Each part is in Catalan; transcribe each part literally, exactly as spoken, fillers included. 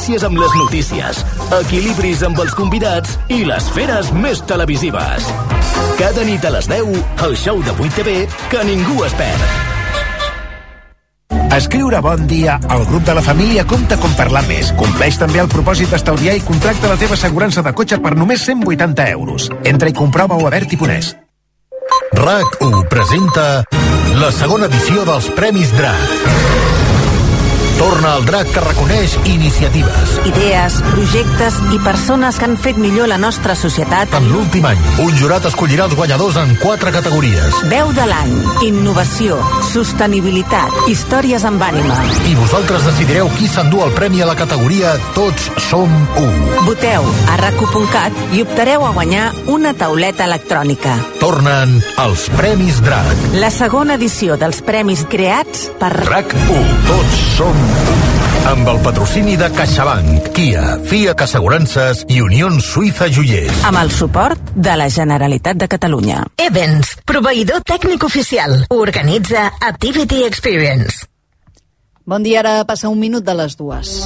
Notícies amb les notícies, equilibris amb els convidats i les feres més televisives. Cada nit a les deu, el show de vuit T V que ningú es perd. Escriure bon dia al grup de la família compta com parlar més. Compleix també el propòsit d'estalviar i contracta la teva assegurança de cotxe per només cent vuitanta euros. Entra i comprova-ho a Berti Ponès. RAC u presenta la segona edició dels Premis DRAC. Torna el DRAC que reconeix iniciatives, idees, projectes i persones que han fet millor la nostra societat. En l'últim any, un jurat escollirà els guanyadors en quatre categories. Veu de l'any, innovació, sostenibilitat, històries amb ànima. I vosaltres decidireu qui s'endú el premi a la categoria Tots som u. Voteu a rac u punt cat i optareu a guanyar una tauleta electrònica. Tornen els Premis DRAC. La segona edició dels premis creats per RAC u. Tots som u. Amb el patrocini de CaixaBank, Kia, Fiac Assegurances i Unió Suïssa Joiers. Amb el suport de la Generalitat de Catalunya. Evans, proveïdor tècnic oficial. Organitza Activity Experience. Bon dia, ara passa un minut de les dues.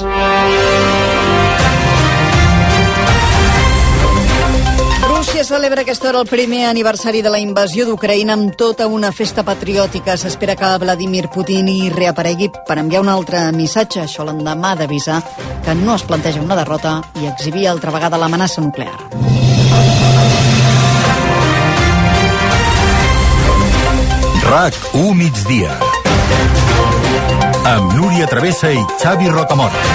Rússia celebra aquesta hora el primer aniversari de la invasió d'Ucraïna amb tota una festa patriòtica. S'espera que Vladimir Putin hi reaparegui per enviar un altre missatge, això l'endemà d'avisar que no es planteja una derrota i exhibir altra vegada l'amenaça nuclear. RAC u migdia. Amb Núria Travessa i Xavi Rocamora.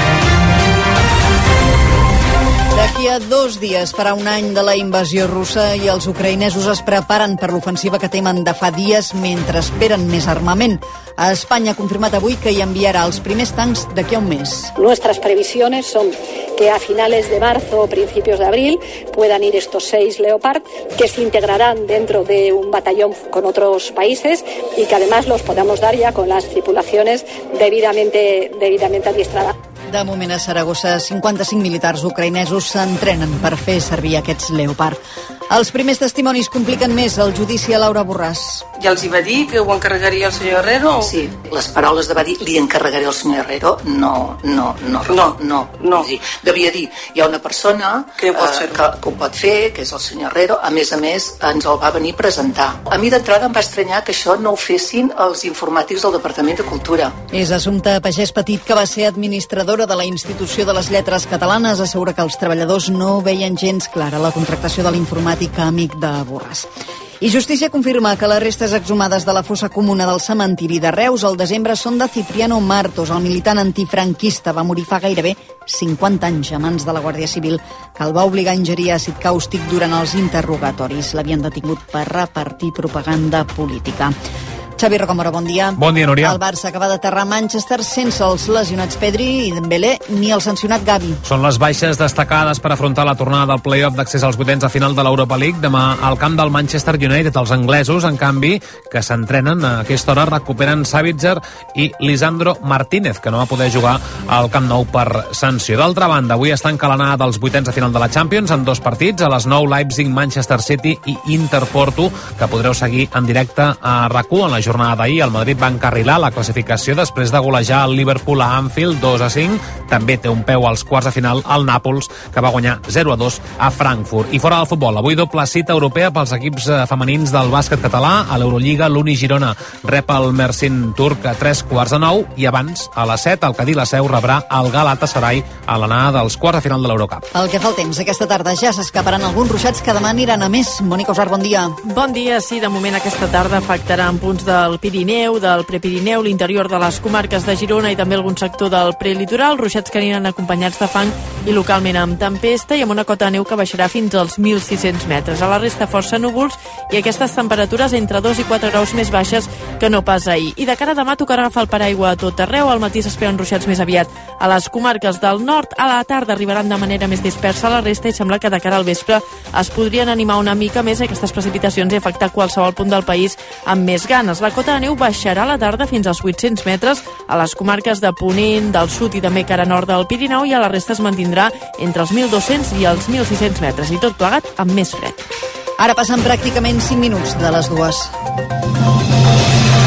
D'aquí a dos dies farà un any de la invasió russa i els ucraïnesos es preparen per l'ofensiva que temen de fa dies mentre esperen més armament. A Espanya ha confirmat avui que hi enviarà els primers tancs d'aquí a un mes. Nuestras previsiones son que a finales de marzo o principios de abril puedan ir estos seis Leopard, que se integrarán dentro de un batallón con otros países y que además los podamos dar ya con las tripulaciones debidamente, debidamente adiestradas. De moment a Saragossa, cinquanta-cinc militars ucraïnesos s'entrenen per fer servir aquests Leopard. Els primers testimonis compliquen més el judici a Laura Borràs. Ja els hi va dir que ho encarregaria el senyor Herrero? Sí, les paraules de va dir li encarregaré al senyor Herrero no, no, no, no, no, no. Dir, devia dir, hi ha una persona que, uh, que, que ho pot fer, que és el senyor Herrero, a més a més ens el va venir a presentar. A mi d'entrada em va estranyar que això no ho fessin els informàtics del Departament de Cultura. És Assumpta Pagès Petit, que va ser administradora de la Institució de les Lletres Catalanes, assegura que els treballadors no veien gens clara la contractació de l'informàtic amic de Borràs. I Justícia confirma que les restes exhumades de la fossa comuna del cementiri de Reus al desembre són de Cipriano Martos, el militant antifranquista. Va morir fa gairebé cinquanta anys a mans de la Guàrdia Civil, que el va obligar a ingerir àcid càustic durant els interrogatoris. L'havien detingut per repartir propaganda política. Xavi Rocamora, bon dia. Bon dia, Núria. El Barça acaba d'aterrar a Manchester sense els lesionats Pedri i Dembélé ni el sancionat Gavi. Són les baixes destacades per afrontar la tornada del play-off d'accés als vuitens a final de l'Europa League demà al camp del Manchester United. Els anglesos, en canvi, que s'entrenen a aquesta hora, recuperen Savitzer i Lisandro Martínez, que no va poder jugar al Camp Nou per sanció. D'altra banda, avui està encalenada dels vuitens a final de la Champions en dos partits, a les nou Leipzig, Manchester City i Inter Porto, que podreu seguir en directe a RAC u. En la jornada d'ahir, el Madrid va encarrilar la classificació després de golejar el Liverpool a Anfield dos a cinc. També té un peu als quarts de final al Nàpols, que va guanyar zero a dos a Frankfurt. I fora del futbol, avui doble cita europea pels equips femenins del bàsquet català. A l'Eurolliga, l'Uni Girona rep el Mersin turc a tres quarts de nou i abans, a les set, el Cadí la Seu rebrà el Galatasaray a l'anada dels quarts de final de l'Eurocup. El que fa el temps, aquesta tarda ja s'escaparan alguns ruixats que demà aniran a més. Mònica Usar, bon dia. Bon dia, sí, de moment aquesta tarda afectarà en punts del Pirineu, del Prepirineu, l'interior de les comarques de Girona i també algun sector del prelitoral, ruixats que aniran acompanyats de fang i localment amb tempesta i amb una cota de neu que baixarà fins als mil sis-cents metres. A la resta força núvols i aquestes temperatures entre dos i quatre graus més baixes que no pas ahir. I de cara a demà tocarà agafar el paraigua a tot arreu. Al matí s'esperen ruixats més aviat a les comarques del nord. A la tarda arribaran de manera més dispersa a la resta i sembla que de cara al vespre es podrien animar una mica més aquestes precipitacions i afectar qualsevol punt del país amb més ganes. La cota de neu baixarà a la tarda fins als vuit-cents metres a les comarques de Ponent, del sud i també cara nord del Pirineu, i a la resta es mantindrà entre els mil dos-cents i els mil sis-cents metres, i tot plegat amb més fred. Ara passen pràcticament cinc minuts de les dues.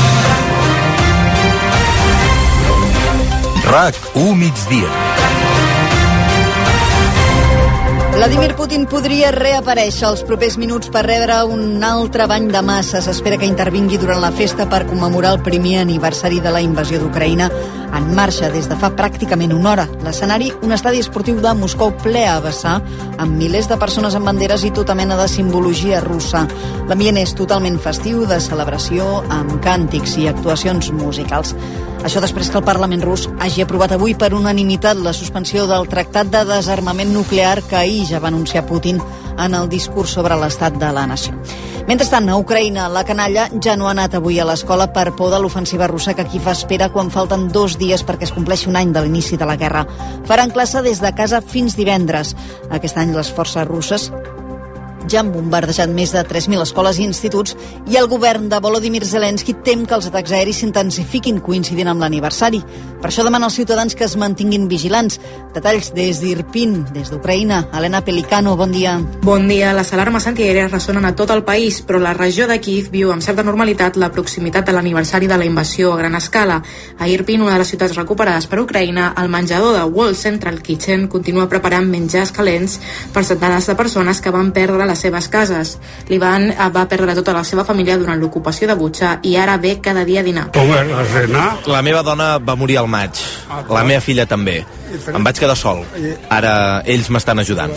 RAC u migdia. Vladimir Putin podria reaparèixer els propers minuts per rebre un altre bany de massa. S'espera que intervingui durant la festa per commemorar el primer aniversari de la invasió d'Ucraïna, en marxa des de fa pràcticament una hora. L'escenari, un estadi esportiu de Moscou ple a vessar, amb milers de persones amb banderes i tota mena de simbologia russa. L'ambient és totalment festiu, de celebració, amb càntics i actuacions musicals. Això després que el Parlament rus hagi aprovat avui per unanimitat la suspensió del Tractat de Desarmament Nuclear que ahir ja va anunciar Putin en el discurs sobre l'estat de la nació. Mentrestant, a Ucraïna, la canalla ja no ha anat avui a l'escola per por de l'ofensiva russa que aquí fa espera quan falten dos dies perquè es compleixi un any de l'inici de la guerra. Faran classe des de casa fins divendres. Aquest any les forces russes ja han bombardejat més de tres mil escoles i instituts i el govern de Volodymyr Zelensky tem que els atacs aeris s'intensifiquin coincidint amb l'aniversari. Per això demana als ciutadans que es mantinguin vigilants. Detalls des d'Irpin, des d'Ucraïna. Elena Pelicano, bon dia. Bon dia. Les alarmes antiaèries ressonen a tot el país, però la regió de Kyiv viu amb certa normalitat la proximitat de l'aniversari de la invasió a gran escala. A Irpin, una de les ciutats recuperades per Ucraïna, el menjador de Wall Central Kitchen continua preparant menjars calents per centenars de persones que van perdre les seves cases. L'Ivan va perdre tota la seva família durant l'ocupació de Butxa i ara ve cada dia a dinar. La meva dona va morir al maig, la meva filla també. Em vaig quedar sol. Ara ells m'estan ajudant.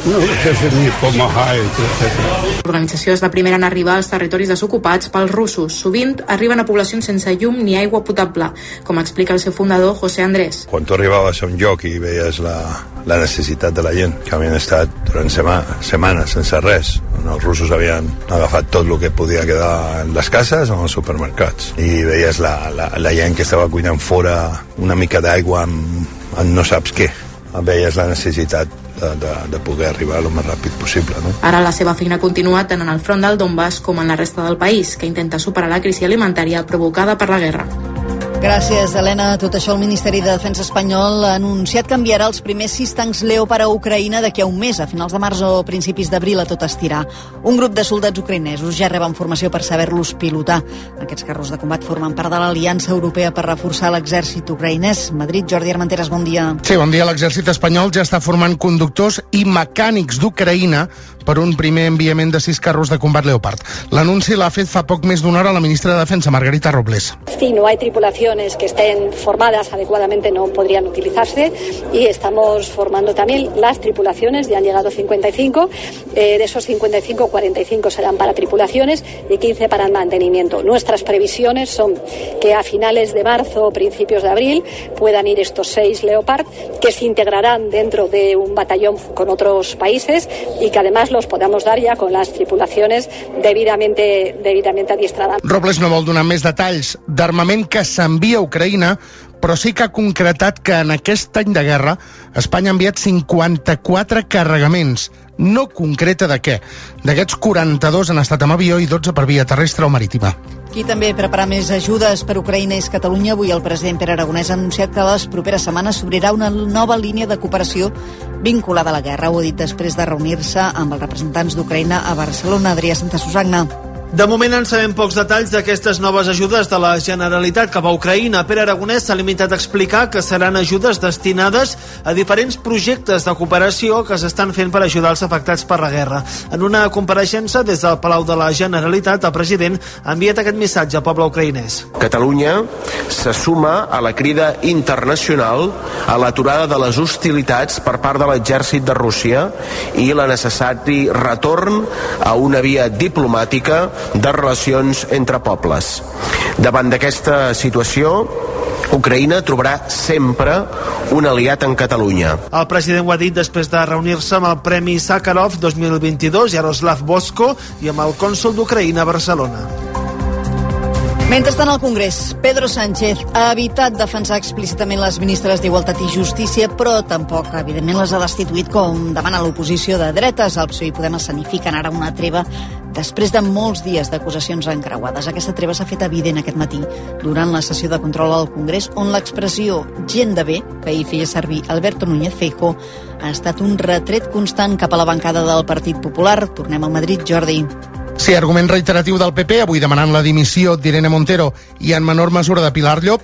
L'organització és la primera en arribar als territoris desocupats pels russos. Sovint arriben a poblacions sense llum ni aigua potable, com explica el seu fundador, José Andrés. Quan tu arribaves a un lloc i veies la, la necessitat de la gent, que havien estat durant sema, setmanes sense res, on els russos havien agafat tot el que podia quedar en les cases o en els supermercats, i veies la, la, la gent que estava cuinant fora una mica d'aigua amb, amb no saps què. Veies la necessitat de, de, de poder arribar el més ràpid possible, no? Ara la seva feina continua tant en el front del Donbass com en la resta del país, que intenta superar la crisi alimentària provocada per la guerra. Gràcies, Helena. Tot això, el Ministeri de Defensa espanyol ha anunciat que enviarà els primers sis tancs Leopard a Ucraïna d'aquí a un mes, a finals de març o principis d'abril, a tot estirar. Un grup de soldats ucraïnesos ja reben formació per saber-los pilotar. Aquests carros de combat formen part de l'Aliança Europea per reforçar l'exèrcit ucraïnès. Madrid, Jordi Armenteres, bon dia. Sí, bon dia. L'exèrcit espanyol ja està formant conductors i mecànics d'Ucraïna per un primer enviament de sis carros de combat Leopard. L'anunci l'ha fet fa poc més d'una hora la ministra de Defensa, Margarita Robles. Si no hay tripulaciones que estén formadas adecuadamente no podrían utilizarse y estamos formando también las tripulaciones, ya han llegado cincuenta y cinco, eh, de esos cincuenta y cinco, cuarenta y cinco serán para tripulaciones y quince para el mantenimiento. Nuestras previsiones son que a finales de marzo o principios de abril puedan ir estos seis Leopard que se integrarán dentro de un batallón con otros países y que además los podamos dar ya con las tripulaciones debidamente, debidamente adiestradas. Robles no vol donar més detalls d'armament que s'envia a Ucraïna, però sí que ha concretat que en aquest any de guerra Espanya ha enviat cinquanta-quatre carregaments. No concreta de què. D'aquests, quaranta-dos han estat amb avió i dotze per via terrestre o marítima. Qui també prepara més ajudes per Ucraïna és Catalunya. Avui el president Pere Aragonès ha anunciat que les properes setmanes s'obrirà una nova línia de cooperació vinculada a la guerra. Ho ha dit després de reunir-se amb els representants d'Ucraïna a Barcelona. Adrià Santa Susagna. De moment en sabem pocs detalls d'aquestes noves ajudes de la Generalitat cap a Ucraïna. Pere Aragonès s'ha limitat a explicar que seran ajudes destinades a diferents projectes de cooperació que s'estan fent per ajudar els afectats per la guerra. En una compareixença des del Palau de la Generalitat, el president ha enviat aquest missatge al poble ucraïnès. Catalunya se suma a la crida internacional a l'aturada de les hostilitats per part de l'exèrcit de Rússia i la necessari retorn a una via diplomàtica de relacions entre pobles. Davant d'aquesta situació, Ucraïna trobarà sempre un aliat en Catalunya. El president ho ha dit després de reunir-se amb el Premi Sakharov dos mil vint-i-dos, Yaroslav Bosko, i amb el cònsol d'Ucraïna a Barcelona. Mentrestant, al Congrés, Pedro Sánchez ha evitat defensar explícitament les ministres d'Igualtat i Justícia, però tampoc, evidentment, les ha destituït com demana l'oposició de dretes. El P S O E i Podem escenifiquen ara una treva després de molts dies d'acusacions encreuades. Aquesta treva s'ha fet evident aquest matí durant la sessió de control al Congrés, on l'expressió gent de bé, que ahir feia servir Alberto Núñez Feijóo, ha estat un retret constant cap a la bancada del Partit Popular. Tornem a Madrid, Jordi. Sí, argument reiteratiu del P P, avui demanant la dimissió d'Irene Montero i en menor mesura de Pilar Llop,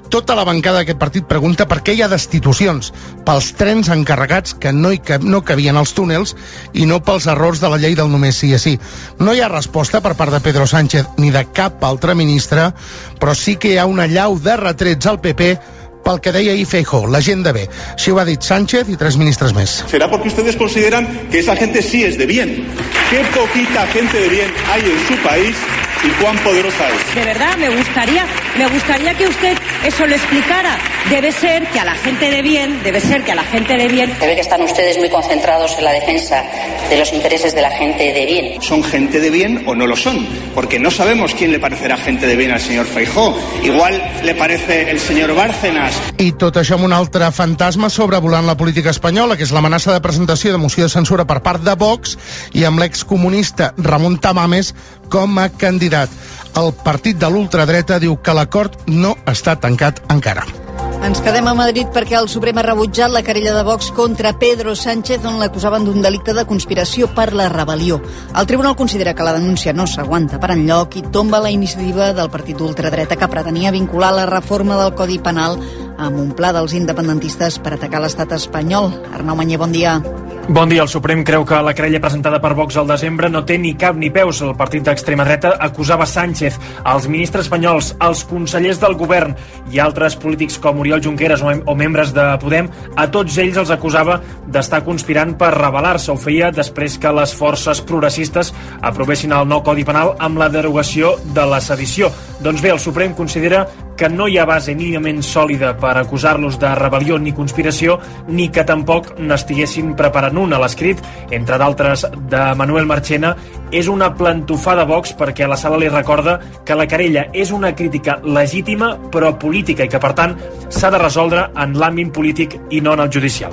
Tota la bancada d'aquest partit pregunta per què hi ha destitucions pels trens encarregats que no, hi cap, no cabien als túnels i no pels errors de la llei del només sí és sí. No hi ha resposta per part de Pedro Sánchez ni de cap altre ministre, però sí que hi ha una llau de retrets al P P pel que deia ahir Feijóo, la gent de bé. Així ho ha dit Sánchez i tres ministres més. Será porque ustedes consideran que esa gente sí es de bien. Qué poquita gente de bien hay en su país y cuán poderosa es. De verdad, me gustaría, me gustaría que usted eso lo explicara. Debe ser que a la gente de bien, debe ser que a la gente de bien... Se ve que están ustedes muy concentrados en la defensa de los intereses de la gente de bien. ¿Son gente de bien o no lo son? Porque no sabemos quién le parecerá gente de bien al señor Feijóo. Igual le parece el señor Bárcenas. I tot això amb un altre fantasma sobrevolant la política espanyola, que és l'amenaça de presentació de moció de censura per part de Vox i amb l'excomunista Ramon Tamames com a candidat. El partit de l'ultradreta diu que l'acord no està tancat encara. Ens quedem a Madrid perquè el Suprem ha rebutjat la querella de Vox contra Pedro Sánchez, on l'acusaven d'un delicte de conspiració per la rebel·lió. El tribunal considera que la denúncia no s'aguanta per enlloc i tomba la iniciativa del partit d'ultradreta que pretenia vincular la reforma del Codi Penal amb un pla dels independentistes per atacar l'estat espanyol. Arnau Manyer, bon dia. Bon dia. El Suprem creu que la querella presentada per Vox al desembre no té ni cap ni peus. El partit d'extrema dreta acusava Sánchez, els ministres espanyols, els consellers del govern i altres polítics com Oriol Junqueras o, mem o membres de Podem. A tots ells els acusava d'estar conspirant per rebel·lar-se. Ho feia després que les forces progressistes aprovessin el nou Codi Penal amb la derogació de la sedició. Doncs bé, el Suprem considera que no hi ha base mínimament sòlida per acusar-los de rebel·lió ni conspiració, ni que tampoc n'estiguessin preparant una. L'escrit, entre d'altres, de Manuel Marchena, és una plantofada de Vox perquè a la sala li recorda que la querella és una crítica legítima però política i que, per tant, s'ha de resoldre en l'àmbit polític i no en el judicial.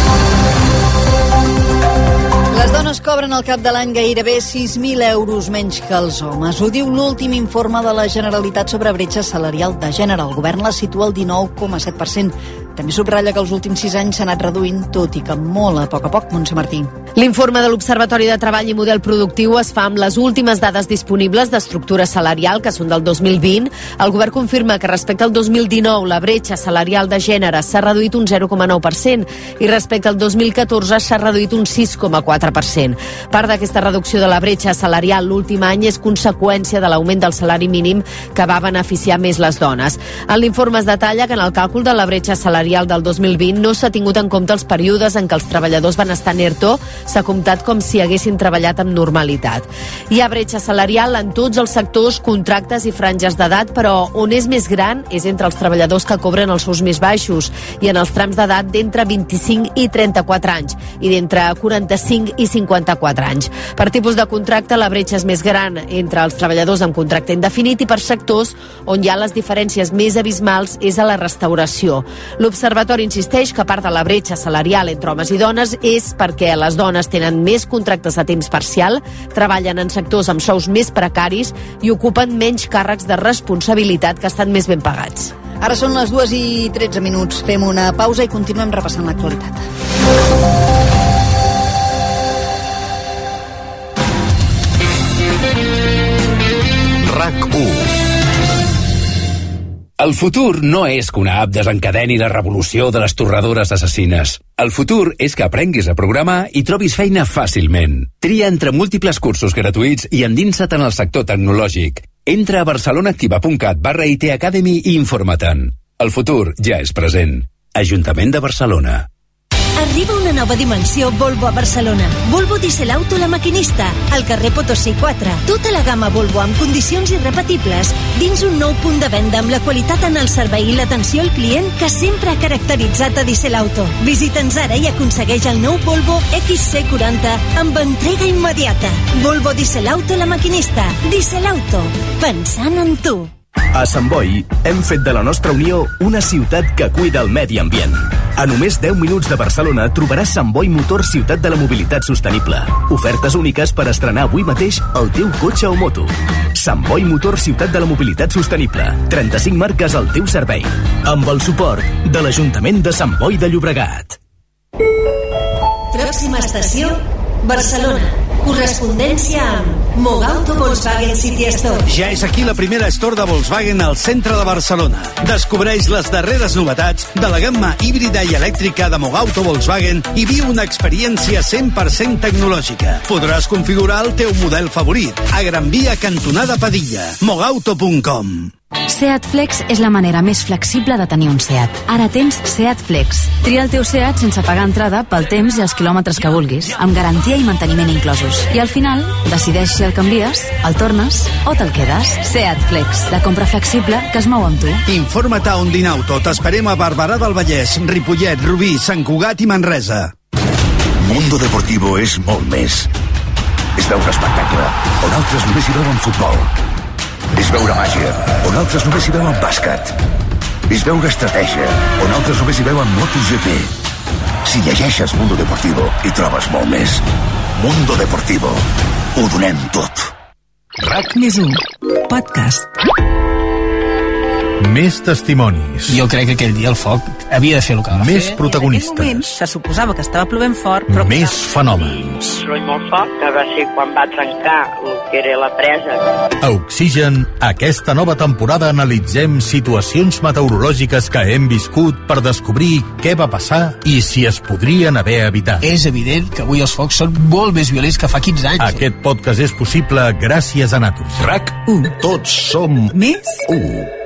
Les dones cobren al cap de l'any gairebé sis mil euros menys que els homes. Ho diu l'últim informe de la Generalitat sobre bretxa salarial de gènere. El govern la situa al dinou coma set per cent. També subratlla que els últims sis anys s'ha anat reduint, tot i que molt a poc a poc. Montse Martí. L'informe de l'Observatori de Treball i Model Productiu es fa amb les últimes dades disponibles d'estructura salarial, que són del dos mil vint. El govern confirma que respecte al dos mil dinou la bretxa salarial de gènere s'ha reduït un zero coma nou per cent i respecte al dos mil catorze s'ha reduït un sis coma quatre per cent. Part d'aquesta reducció de la bretxa salarial l'últim any és conseqüència de l'augment del salari mínim que va beneficiar més les dones. En l'informe es detalla que en el càlcul de la bretxa salarial del dos mil vint no s'ha tingut en compte els períodes en què els treballadors van estar en ERTO, s'ha comptat com si haguessin treballat amb normalitat. Hi ha bretxa salarial en tots els sectors, contractes i franges d'edat, però on és més gran és entre els treballadors que cobren els sous més baixos i en els trams d'edat d'entre vint-i-cinc i trenta-quatre anys i d'entre quaranta-cinc i cinquanta-quatre anys. Per tipus de contracte, la bretxa és més gran entre els treballadors amb contracte indefinit i per sectors on hi ha les diferències més abismals és a la restauració. L'Observatori insisteix que part de la bretxa salarial entre homes i dones és perquè les dones tenen més contractes a temps parcial, treballen en sectors amb sous més precaris i ocupen menys càrrecs de responsabilitat que estan més ben pagats. Ara són les dues i tretze minuts. Fem una pausa i continuem repassant l'actualitat. RAC u. El futur no és que una app desencadeni la revolució de les torradores assassines. El futur és que aprenguis a programar i trobis feina fàcilment. Tria entre múltiples cursos gratuïts i endinsa't en el sector tecnològic. Entra a barcelonaactiva punt cat barra I T Academy i informa-te'n. El futur ja és present. Ajuntament de Barcelona. Arriba una nova dimensió Volvo a Barcelona. Volvo Diesel Auto La Maquinista, al carrer Potosí quatre. Tota la gamma Volvo amb condicions irrepetibles dins un nou punt de venda amb la qualitat en el servei i l'atenció al client que sempre ha caracteritzat a Diesel Auto. Visita'ns ara i aconsegueix el nou Volvo X C quaranta amb entrega immediata. Volvo Diesel Auto La Maquinista. Diesel Auto. Pensant en tu. A Sant Boi hem fet de la nostra Unió una ciutat que cuida el medi ambient. A només deu minuts de Barcelona trobaràs Sant Boi Motor Ciutat de la Mobilitat Sostenible. Ofertes úniques per estrenar avui mateix el teu cotxe o moto. Sant Boi Motor Ciutat de la Mobilitat Sostenible. trenta-cinc marques al teu servei. Amb el suport de l'Ajuntament de Sant Boi de Llobregat. Pròxima estació, Barcelona. Correspondència amb Mogauto Volkswagen City Store. Ja és aquí la primera store de Volkswagen al centre de Barcelona. Descobreix les darreres novetats de la gamma híbrida i elèctrica de Mogauto Volkswagen i viu una experiència cent per cent tecnològica. Podràs configurar el teu model favorit a Gran Via cantonada Padilla. mogauto punt com. Seat Flex és la manera més flexible de tenir un Seat. Ara tens Seat Flex. Tria el teu Seat sense pagar entrada pel temps i els quilòmetres que vulguis, amb garantia i manteniment inclosos. I al final, decideix si el canvies, el tornes o te'l quedes. Seat Flex, la compra flexible que es mou amb tu. Informa't a Ondinauto. T'esperem a Barberà del Vallès, Ripollet, Rubí, Sant Cugat i Manresa. Mundo Deportivo és molt més. És veure espectacle, on altres només hi veuen futbol. És veure màgia, on altres només hi veuen bàsquet. És veure estratègia, on altres només hi veuen MotoGP. Si llegeixes Mundo Deportivo, hi trobes molt més. Mundo Deportivo. Ho donem tot. RAC més un. Podcast. Més testimonis. Jo crec que aquell dia el foc havia de fer el que va Més fer. protagonistes. En aquell moment se suposava que estava plovent fort, però... Més fenòmens. Soroll molt fort, que va ser quan va trencar el que era la presa. A Oxigen, aquesta nova temporada analitzem situacions meteorològiques que hem viscut per descobrir què va passar i si es podrien haver evitat. És evident que avui els focs són molt més violents que fa quinze anys. Aquest podcast és possible gràcies a Natus. RAC u. Tots som Més u.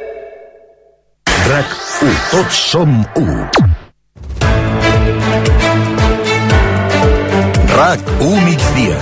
RAC u. Tots som u. RAC u migdia.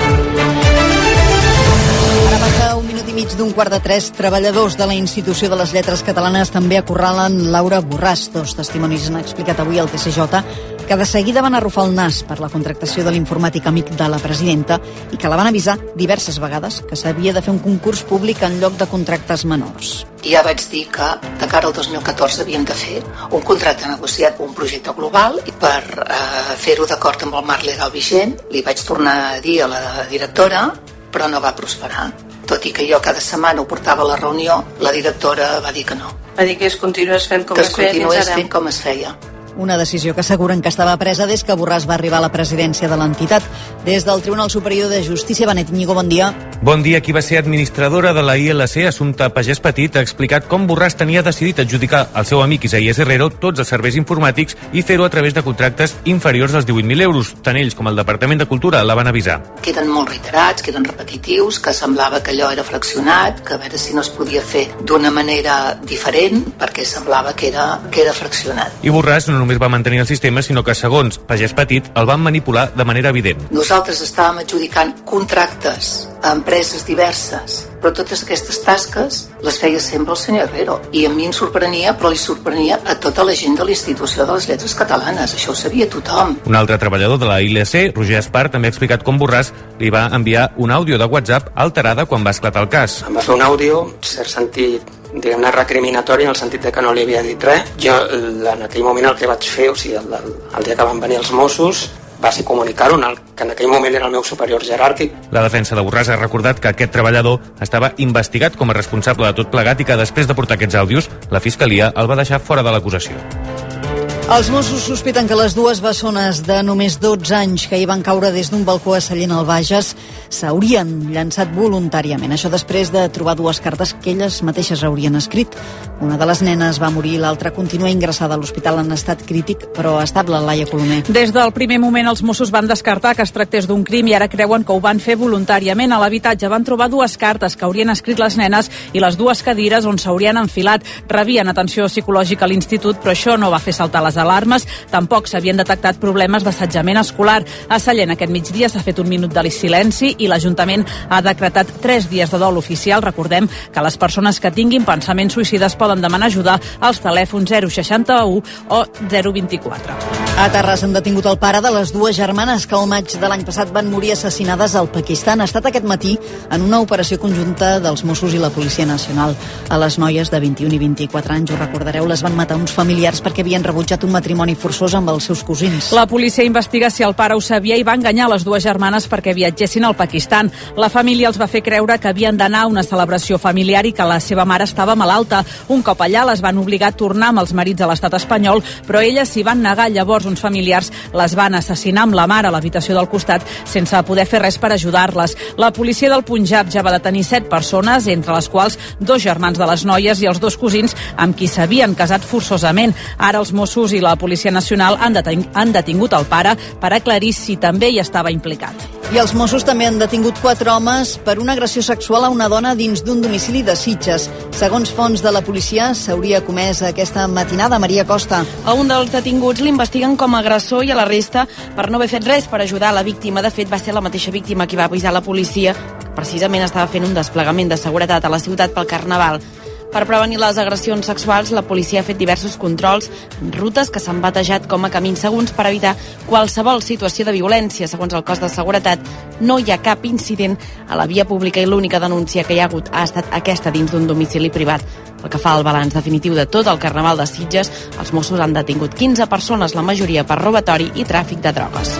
Ara passa un minut i mig d'un quart de tres. Treballadors de la Institució de les Lletres Catalanes també acorralen Laura Borràs. Dos testimonis han explicat avui al T C J que de seguida van arrufar el nas per la contractació de l'informàtic amic de la presidenta i que la van avisar diverses vegades que s'havia de fer un concurs públic en lloc de contractes menors. Ja vaig dir que de cara al dos mil catorze havíem de fer un contracte negociat, un projecte global, i per eh, fer-ho d'acord amb el marc legal vigent li vaig tornar a dir a la directora, però no va prosperar. Tot i que jo cada setmana ho portava a la reunió, la directora va dir que no. Va dir que es continués fent com que es feia fins ara. Que es continués fent com es feia. Una decisió que asseguren que estava presa des que Borràs va arribar a la presidència de l'entitat. Des del Tribunal Superior de Justícia, Benet Íñigo, bon dia. Bon dia. Qui va ser administradora de la I L C, Assumpta Pagès Petit, ha explicat com Borràs tenia decidit adjudicar al seu amic Isaías Herrero tots els serveis informàtics i fer-ho a través de contractes inferiors als divuit mil euros. Tant ells com el Departament de Cultura la van avisar. Que eren molt reiterats, que eren repetitius, que semblava que allò era fraccionat, que a veure si no es podia fer d'una manera diferent, perquè semblava que era, que era fraccionat. I Borràs no només va mantenir el sistema, sinó que, segons Pagès Petit, el van manipular de manera evident. Nosaltres estàvem adjudicant contractes a empreses diverses, però totes aquestes tasques les feia sempre el senyor Herrero. I a mi em sorprenia, però li sorprenia a tota la gent de la Institució de les Lletres Catalanes. Això ho sabia tothom. Un altre treballador de la I L C, Roger Espart, també ha explicat com Borràs li va enviar un àudio de WhatsApp alterada quan va esclatar el cas. Em va fer un àudio, en cert sentit, diguem-ne, recriminatori, en el sentit de que no li havia dit res. Jo, en aquell moment, el que vaig fer, o sigui, el, el, el dia que van venir els Mossos, va ser comunicar-ho, que en aquell moment era el meu superior jeràrquic. La defensa de Borràs ha recordat que aquest treballador estava investigat com a responsable de tot plegat i que després de portar aquests àudios, la Fiscalia el va deixar fora de l'acusació. Els Mossos sospiten que les dues bessones de només dotze anys que hi van caure des d'un balcó a Sallent al Bages s'haurien llançat voluntàriament. Això després de trobar dues cartes que elles mateixes haurien escrit. Una de les nenes va morir, l'altra continua ingressada a l'hospital en estat crític, però estable. Laia Colomer. Des del primer moment els Mossos van descartar que es tractés d'un crim i ara creuen que ho van fer voluntàriament. A l'habitatge van trobar dues cartes que haurien escrit les nenes i les dues cadires on s'haurien enfilat. Rebien atenció psicològica a l'institut, però això no va fer saltar les alarmes. Tampoc s'havien detectat problemes d'assetjament escolar. A Sallent aquest migdia s'ha fet un minut de silenci i l'Ajuntament ha decretat tres dies de dol oficial. Recordem que les persones que tinguin pensaments suïcides poden demanar ajuda als telèfons zero seixanta-u o zero vint-i-quatre. A Terrassa han detingut el pare de les dues germanes que al maig de l'any passat van morir assassinades al Pakistan. Ha estat aquest matí en una operació conjunta dels Mossos i la Policia Nacional. A les noies de vint-i-un i vint-i-quatre anys, ho recordareu, les van matar uns familiars perquè havien rebutjat un un matrimoni forçós amb els seus cosins. La policia investiga si el pare ho sabia i va enganyar les dues germanes perquè viatgessin al Pakistan. La família els va fer creure que havien d'anar a una celebració familiar i que la seva mare estava malalta. Un cop allà les van obligar a tornar amb els marits a l'estat espanyol, però elles s'hi van negar. Llavors uns familiars les van assassinar amb la mare a l'habitació del costat sense poder fer res per ajudar-les. La policia del Punjab ja va detenir set persones, entre les quals dos germans de les noies i els dos cosins amb qui s'havien casat forçosament. Ara els Mossos i la Policia Nacional han, deten han detingut el pare per aclarir si també hi estava implicat. I els Mossos també han detingut quatre homes per una agressió sexual a una dona dins d'un domicili de Sitges. Segons fonts de la policia, s'hauria comès aquesta matinada. Maria Costa. A un dels detinguts l'investiguen com a agressor i a la resta per no haver fet res per ajudar la víctima. De fet, va ser la mateixa víctima qui va avisar la policia que precisament estava fent un desplegament de seguretat a la ciutat pel Carnaval. Per prevenir les agressions sexuals, la policia ha fet diversos controls en rutes que s'han batejat com a camins segurs per evitar qualsevol situació de violència. Segons el cos de seguretat, no hi ha cap incident a la via pública i l'única denúncia que hi ha hagut ha estat aquesta dins d'un domicili privat. Pel que fa al balanç definitiu de tot el Carnaval de Sitges, els Mossos han detingut quinze persones, la majoria per robatori i tràfic de drogues.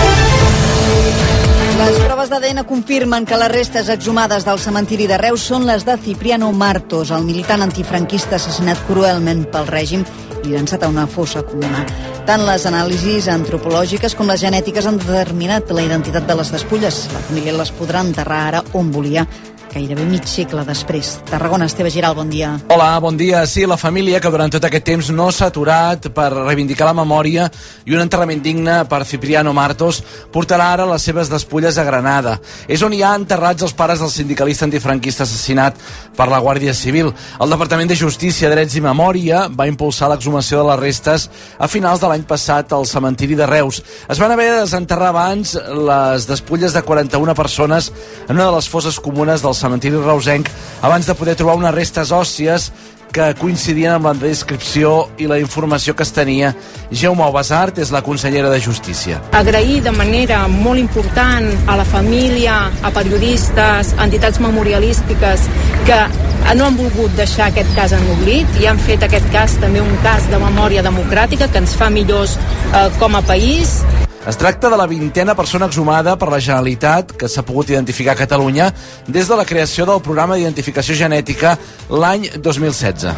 Les proves d'A D N confirmen que les restes exhumades del cementiri de Reus són les de Cipriano Martos, el militant antifranquista assassinat cruelment pel règim i llançat a una fossa comuna. Tant les anàlisis antropològiques com les genètiques han determinat la identitat de les despulles. La família les podrà enterrar ara on volia, gairebé mig segle després. Tarragona, Esteve Giral, bon dia. Hola, bon dia. Sí, la família que durant tot aquest temps no s'ha aturat per reivindicar la memòria i un enterrament digne per Cipriano Martos portarà ara les seves despulles a Granada. És on hi ha enterrats els pares del sindicalista antifranquista assassinat per la Guàrdia Civil. El Departament de Justícia, Drets i Memòria va impulsar l'exhumació de les restes a finals de l'any passat al cementiri de Reus. Es van haver de desenterrar abans les despulles de quaranta-una persones en una de les fosses comunes del cementiri reusenc abans de poder trobar unes restes òssies que coincidien amb la descripció i la informació que es tenia. Jaume Obasart és la consellera de Justícia. Agrair de manera molt important a la família, a periodistes, a entitats memorialístiques que no han volgut deixar aquest cas en oblit i han fet aquest cas també un cas de memòria democràtica que ens fa millors eh, com a país. Es tracta de la vintena persona exhumada per la Generalitat que s'ha pogut identificar a Catalunya des de la creació del programa d'identificació genètica l'any dos mil setze.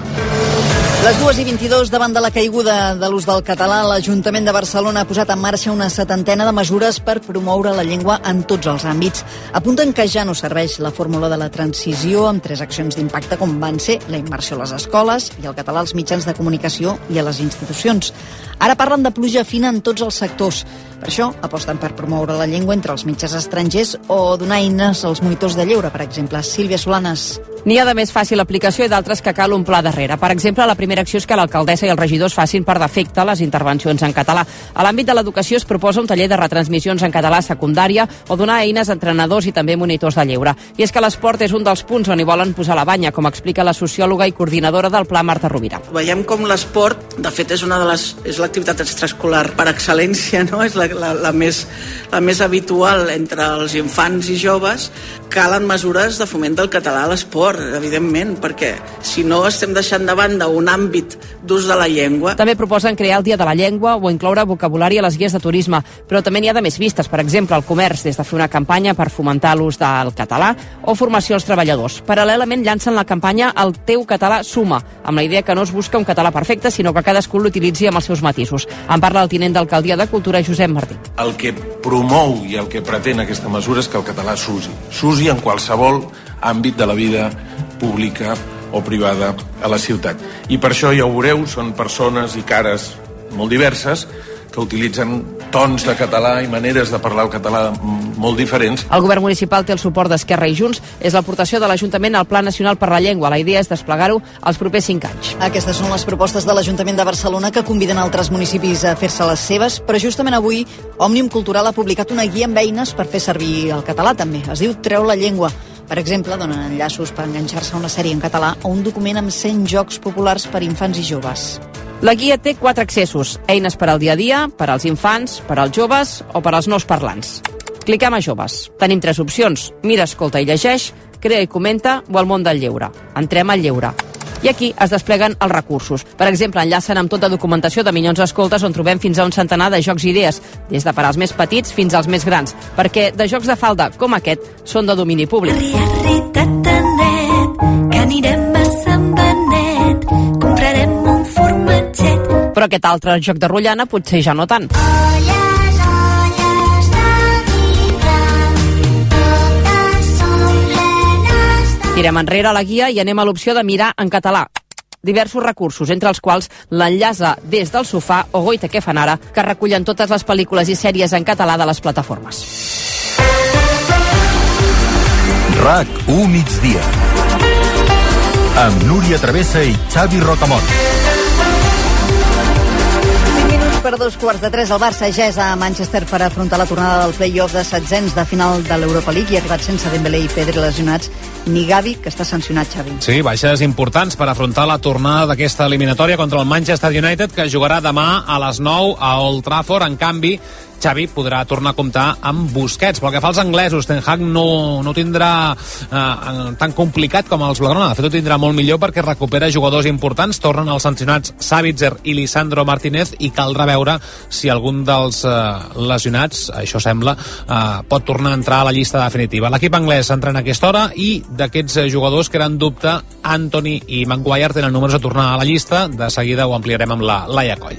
Les dues i vint-i-dos, davant de la caiguda de l'ús del català, l'Ajuntament de Barcelona ha posat en marxa una setantena de mesures per promoure la llengua en tots els àmbits. Apunten que ja no serveix la fórmula de la transició amb tres accions d'impacte com van ser la immersió a les escoles i el català als mitjans de comunicació i a les institucions. Ara parlen de pluja fina en tots els sectors. Per això aposten per promoure la llengua entre els mitjans estrangers o donar eines als monitors de lleure, per exemple. Sílvia Solanes. N'hi ha de més fàcil aplicació i d'altres que cal un pla darrere. Per exemple, la primera acció és que l'alcaldessa i els regidors facin per defecte les intervencions en català. A l'àmbit de l'educació es proposa un taller de retransmissions en català a secundària o donar eines a entrenadors i també monitors de lleure. I és que l'esport és un dels punts on hi volen posar la banya, com explica la sociòloga i coordinadora del Pla, Marta Rovira. Veiem com l'esport, de fet, és una de les és l'activitat extraescolar per excel·lència, no? És la, la, la, més, la més habitual entre els infants i joves. Calen mesures de foment del català a l'esport, evidentment, perquè si no estem deixant de banda un àmbit d'ús de la llengua. També proposen crear el Dia de la Llengua o incloure vocabulari a les guies de turisme, però també n'hi ha de més vistes. Per exemple, el comerç, des de fer una campanya per fomentar l'ús del català o formació als treballadors. Paral·lelament llancen la campanya El teu català suma, amb la idea que no es busca un català perfecte, sinó que cadascú l'utilitzi amb els seus matisos. En parla el tinent d'alcaldia de Cultura, Josep Martí. El que promou i el que pretén aquesta mesura és que el català s'usi. S'usi en qualsevol àmbit de la vida pública o privada a la ciutat. I per això, ja ho veureu, són persones i cares molt diverses que utilitzen tons de català i maneres de parlar el català molt diferents. El govern municipal té el suport d'Esquerra i Junts. És l'aportació de l'Ajuntament al Pla Nacional per la Llengua. La idea és desplegar-ho els propers cinc anys. Aquestes són les propostes de l'Ajuntament de Barcelona que conviden altres municipis a fer-se les seves, però justament avui Òmnium Cultural ha publicat una guia amb eines per fer servir el català també. Es diu Treu la llengua. Per exemple, donen enllaços per enganxar-se a una sèrie en català o un document amb cent jocs populars per infants i joves. La guia té quatre accessos: eines per al dia a dia, per als infants, per als joves o per als nous parlants. Cliquem a joves. Tenim tres opcions: mira, escolta i llegeix, crea i comenta o el món del lleure. Entrem al lleure. I aquí es despleguen els recursos. Per exemple, enllacen amb tota documentació de Minyons Escoltes, on trobem fins a un centenar de jocs i idees, des de per als més petits fins als més grans, perquè de jocs de falda com aquest són de domini públic. Que anirem a Sant Benet, comprarem un formatget. Però aquest altre joc de rotllana potser ja no tant. Olles, olles de vidre, totes són plenes de... Tirem enrere la guia i anem a l'opció de mirar en català. Diversos recursos, entre els quals l'enllaça des del sofà o Goita que fan ara, que recullen totes les pel·lícules i sèries en català de les plataformes. RAC u migdia amb Núria Travessa i Xavi Rocamort. cinc minuts per dos quarts de tres. El Barça ja és a Manchester per afrontar la tornada del play-off de setzents de final de l'Europa League i ha arribat sense Dembélé i Pedri lesionats, ni Gavi, que està sancionat, Xavi. Sí, baixes importants per afrontar la tornada d'aquesta eliminatòria contra el Manchester United, que jugarà demà a les nou a Old Trafford. En canvi, Xavi podrà tornar a comptar amb Busquets. Pel que fa als anglesos, Ten Hag no, no tindrà eh, tan complicat com els Blaugrana. De fet, ho tindrà molt millor perquè recupera jugadors importants. Tornen els sancionats Savitzer i Lisandro Martínez i caldrà veure si algun dels eh, lesionats, això sembla, eh, pot tornar a entrar a la llista definitiva. L'equip anglès s'entrena a aquesta hora i d'aquests jugadors que eren dubte, Anthony i Maguire tenen números a tornar a la llista. De seguida ho ampliarem amb la Laia Coll.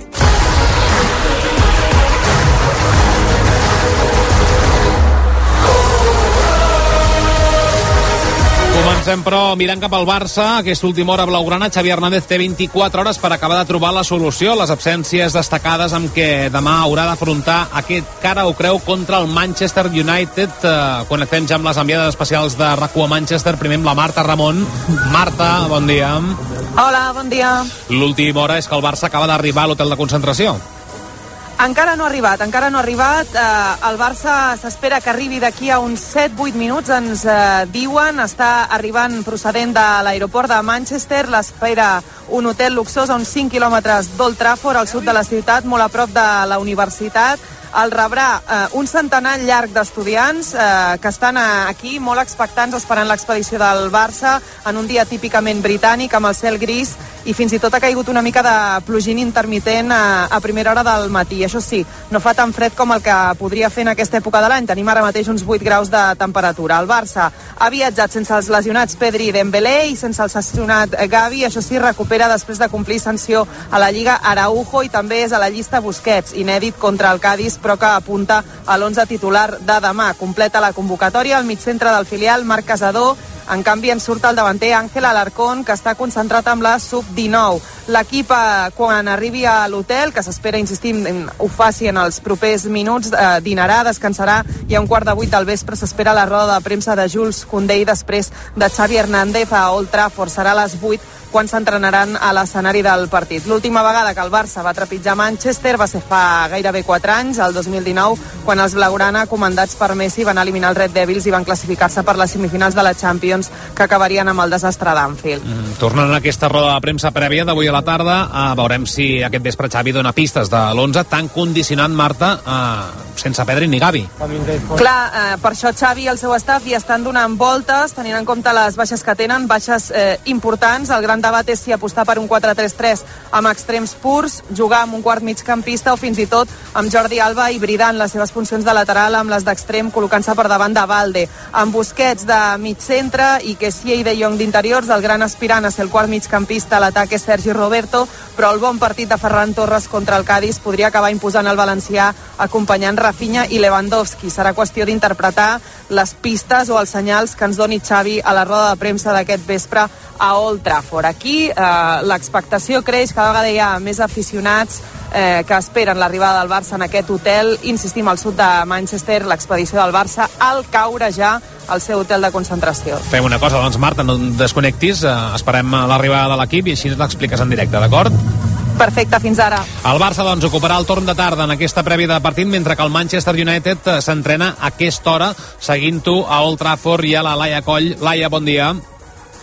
Comencem, però, mirant cap al Barça. Aquesta última hora blaugrana, Xavi Hernández té vint-i-quatre hores per acabar de trobar la solució. Les absències destacades amb què demà haurà d'afrontar aquest cara o creu contra el Manchester United. Eh, connectem ja amb les enviades especials de RAC u a Manchester. Primer amb la Marta Ramon. Marta, bon dia. Hola, bon dia. L'última hora és que el Barça acaba d'arribar a l'hotel de concentració. Encara no ha arribat, encara no ha arribat. Eh, el Barça s'espera que arribi d'aquí a uns set vuit minuts, ens eh, diuen. Està arribant procedent de l'aeroport de Manchester. L'espera un hotel luxós a uns cinc quilòmetres d'Old Trafford, al sud de la ciutat, molt a prop de la universitat. El rebrà eh, un centenar llarg d'estudiants eh, que estan aquí molt expectants, esperant l'expedició del Barça en un dia típicament britànic, amb el cel gris, i fins i tot ha caigut una mica de plogint intermitent a, a primera hora del matí. Això sí, no fa tan fred com el que podria fer en aquesta època de l'any. Tenim ara mateix uns vuit graus de temperatura. El Barça ha viatjat sense els lesionats Pedri i Dembélé i sense el sancionat Gavi. Això sí, recupera després de complir sanció a la Lliga Araujo i també és a la llista Busquets, inèdit contra el Cádiz, però que apunta a l'onze titular de demà. Completa la convocatòria al migcentre del filial Marc Casador. En canvi, en surt el davanter Ángel Alarcón, que està concentrat amb la sub dinou. L'equip, quan arribi a l'hotel, que s'espera, insistim, ho faci en els propers minuts, eh, dinarà, descansarà, i a un quart de vuit del vespre s'espera la roda de premsa de Jules Koundé i després de Xavi Hernández a Old Trafford. Serà a les vuit quan s'entrenaran a l'escenari del partit. L'última vegada que el Barça va trepitjar Manchester va ser fa gairebé quatre anys, el dos mil dinou, quan els Blaugrana, comandats per Messi, van eliminar els Red Devils i van classificar-se per les semifinals de la Champions, que acabarien amb el desastre d'Anfield. Mm, tornant a aquesta roda de premsa prèvia d'avui a la tarda, eh, veurem si aquest vespre Xavi dona pistes de l'onze tan condicionat, Marta, eh, sense Pedri ni Gavi. Clar, eh, per això Xavi i el seu staff hi estan donant voltes, tenint en compte les baixes que tenen, baixes eh, importants. El gran debat és si apostar per un quatre tres tres amb extrems purs, jugar amb un quart migcampista o fins i tot amb Jordi Alba hibridant les seves funcions de lateral amb les d'extrem, col·locant-se per davant de Valde. Amb Busquets de mig centre i Kessie i De Jong d'interiors, el gran aspirant a ser el quart migcampista a l'atac és Sergi Roberto, però el bon partit de Ferran Torres contra el Cádiz podria acabar imposant el valencià acompanyant Rafinha i Lewandowski. Serà qüestió d'interpretar les pistes o els senyals que ens doni Xavi a la roda de premsa d'aquest vespre a Old Trafford. Aquí eh, l'expectació creix, cada vegada hi ha més aficionats eh, que esperen l'arribada del Barça en aquest hotel. Insistim, al sud de Manchester, l'expedició del Barça al caure ja al seu hotel de concentració. Fem una cosa, doncs, Marta, no et desconnectis, eh, esperem l'arribada de l'equip i així t'expliques en directe, d'acord? Perfecte, fins ara. El Barça, doncs, ocuparà el torn de tarda en aquesta prèvia de partit, mentre que el Manchester United s'entrena a aquesta hora, seguint-ho a Old Trafford i a la Laia Coll. Laia, bon dia.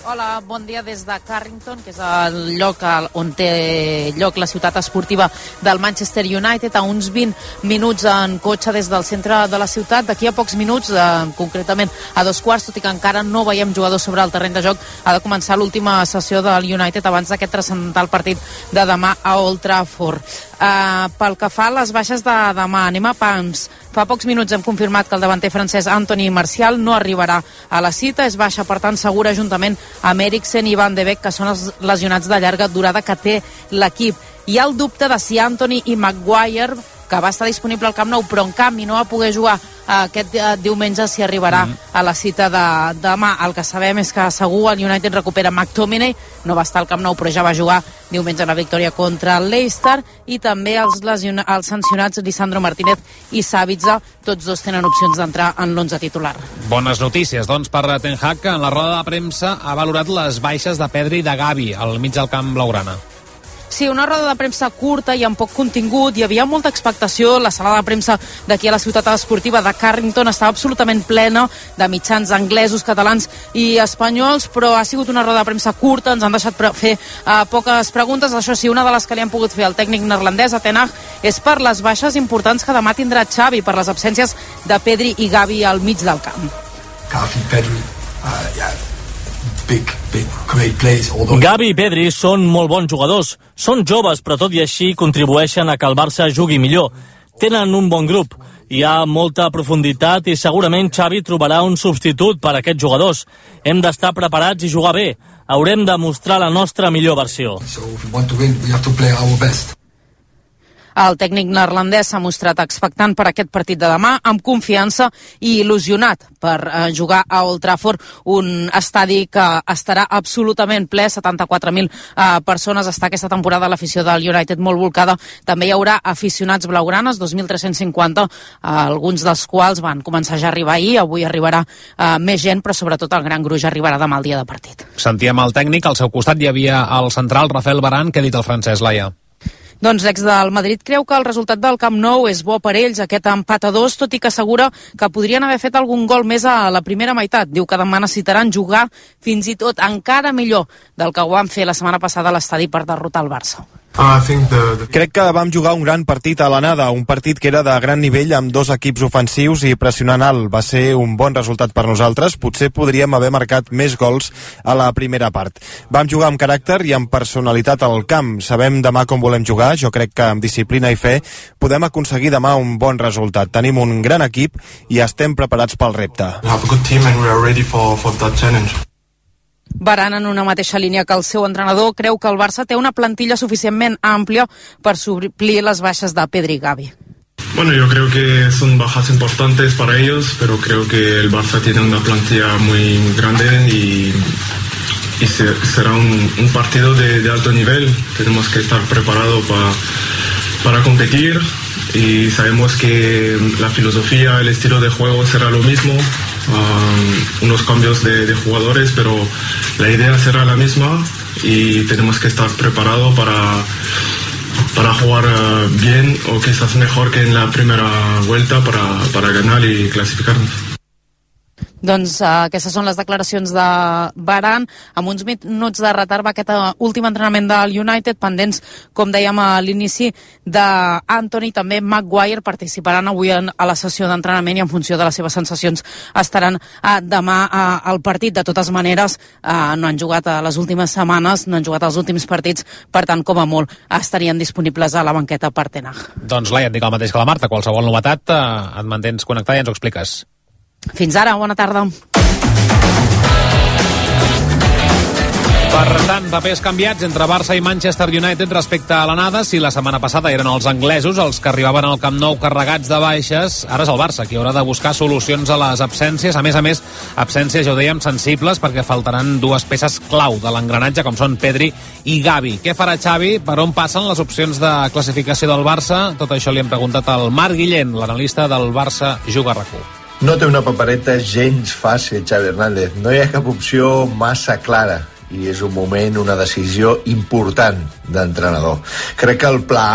Hola, bon dia des de Carrington, que és el lloc on té lloc la ciutat esportiva del Manchester United, a uns vint minuts en cotxe des del centre de la ciutat. D'aquí a pocs minuts, eh, concretament a dos quarts, tot i que encara no veiem jugadors sobre el terreny de joc, ha de començar l'última sessió del United abans d'aquest transcendental partit de demà a Old Trafford. Uh, pel que fa a les baixes de demà, anem a Pams. Fa pocs minuts hem confirmat que el davanter francès Anthony Martial no arribarà a la cita, és baixa per tant segura juntament amb Eriksen i Van de Beek, que són els lesionats de llarga durada que té l'equip. Hi ha el dubte de si Anthony i Maguire, que va estar disponible al Camp Nou, però en canvi no va poder jugar aquest diumenge, si arribarà mm. a la cita de demà. El que sabem és que segur el United recupera McTominay, no va estar al Camp Nou però ja va jugar diumenge en la victòria contra el Leicester, i també els, lesiona, els sancionats Lisandro Martínez i Sabitzer, tots dos tenen opcions d'entrar en l'onze titular. Bones notícies, doncs, per Ten Hag, que en la roda de premsa ha valorat les baixes de Pedri i de Gavi al mig del camp blaugrana. Sí, una roda de premsa curta i amb poc contingut. Hi havia molta expectació. La sala de premsa d'aquí a la ciutat esportiva de Carrington estava absolutament plena de mitjans anglesos, catalans i espanyols, però ha sigut una roda de premsa curta. Ens han deixat pre fer uh, poques preguntes. Això sí, una de les que li han pogut fer al tècnic neerlandès, a Ten Hag, és per les baixes importants que demà tindrà Xavi, per les absències de Pedri i Gavi al mig del camp. Gavi, Pedri, uh, yeah. Big, big, great plays, although... Gavi i Pedri són molt bons jugadors. Són joves, però tot i així contribueixen a que el Barça jugui millor. Tenen un bon grup. Hi ha molta profunditat i segurament Xavi trobarà un substitut per a aquests jugadors. Hem d'estar preparats i jugar bé. Haurem de mostrar la nostra millor versió. So if we want to win, we have to play our best. El tècnic neerlandès s'ha mostrat expectant per aquest partit de demà, amb confiança i il·lusionat per eh, jugar a Old Trafford, un estadi que estarà absolutament ple, setanta-quatre mil eh, persones. Està aquesta temporada l'afició del United molt volcada. També hi haurà aficionats blaugranes, dos mil tres-cents cinquanta, eh, alguns dels quals van començar ja a arribar ahir. Avui arribarà eh, més gent, però sobretot el gran gruix arribarà demà al dia de partit. Sentíem el tècnic, al seu costat hi havia el central Rafael Varane. Què ha dit el francès, Laia? Doncs l'ex del Madrid creu que el resultat del Camp Nou és bo per ells, aquest empat a dos, tot i que assegura que podrien haver fet algun gol més a la primera meitat. Diu que demà necessitaran jugar fins i tot encara millor del que ho van fer la setmana passada a l'estadi per derrotar el Barça. Crec que vam jugar un gran partit a l'anada, un partit que era de gran nivell amb dos equips ofensius i pressionant alt. Va ser un bon resultat per nosaltres, potser podríem haver marcat més gols a la primera part. Vam jugar amb caràcter i amb personalitat al camp, sabem demà com volem jugar, jo crec que amb disciplina i fe podem aconseguir demà un bon resultat. Tenim un gran equip i estem preparats pel repte. Varane, en una mateixa línia que el seu entrenador, creu que el Barça té una plantilla suficientment àmplia per suplir les baixes de Pedri i Gavi. Bueno, yo creo que son bajas importantes para ellos, pero creo que el Barça tiene una plantilla muy grande y, y se, será un, un partido de, de alto nivel. Tenemos que estar preparados para, para competir y sabemos que la filosofía, el estilo de juego será lo mismo. Um, unos cambios de, de jugadores, pero la idea será la misma y tenemos que estar preparados para, para jugar uh, bien o quizás mejor que en la primera vuelta para, para ganar y clasificarnos. Doncs uh, aquestes són les declaracions de Varane. Amb uns minuts de retard va aquest uh, últim entrenament del United, pendents, com dèiem a l'inici, d'Anthony. També Maguire participaran avui en, a la sessió d'entrenament i en funció de les seves sensacions estaran uh, demà uh, al partit. De totes maneres, uh, no han jugat a les últimes setmanes, no han jugat als últims partits, per tant, com a molt, estarien disponibles a la banqueta per Ten Hag. Doncs Laia, et dic el mateix que la Marta. Qualsevol novetat, uh, et mantens connectada i ens ho expliques. Fins ara, bona tarda. Per tant, papers canviats entre Barça i Manchester United respecte a l'anada. Si la setmana passada eren els anglesos els que arribaven al Camp Nou carregats de baixes, ara és el Barça qui haurà de buscar solucions a les absències. A més a més, absències, ja ho dèiem, sensibles, perquè faltaran dues peces clau de l'engranatge, com són Pedri i Gavi. Què farà Xavi? Per on passen les opcions de classificació del Barça? Tot això li hem preguntat al Marc Guillén, l'analista del Barça Juga a RAC u. No té una papereta gens fàcil, Xavi Hernández. No hi ha cap opció massa clara i és un moment, una decisió important d'entrenador. Crec que el pla A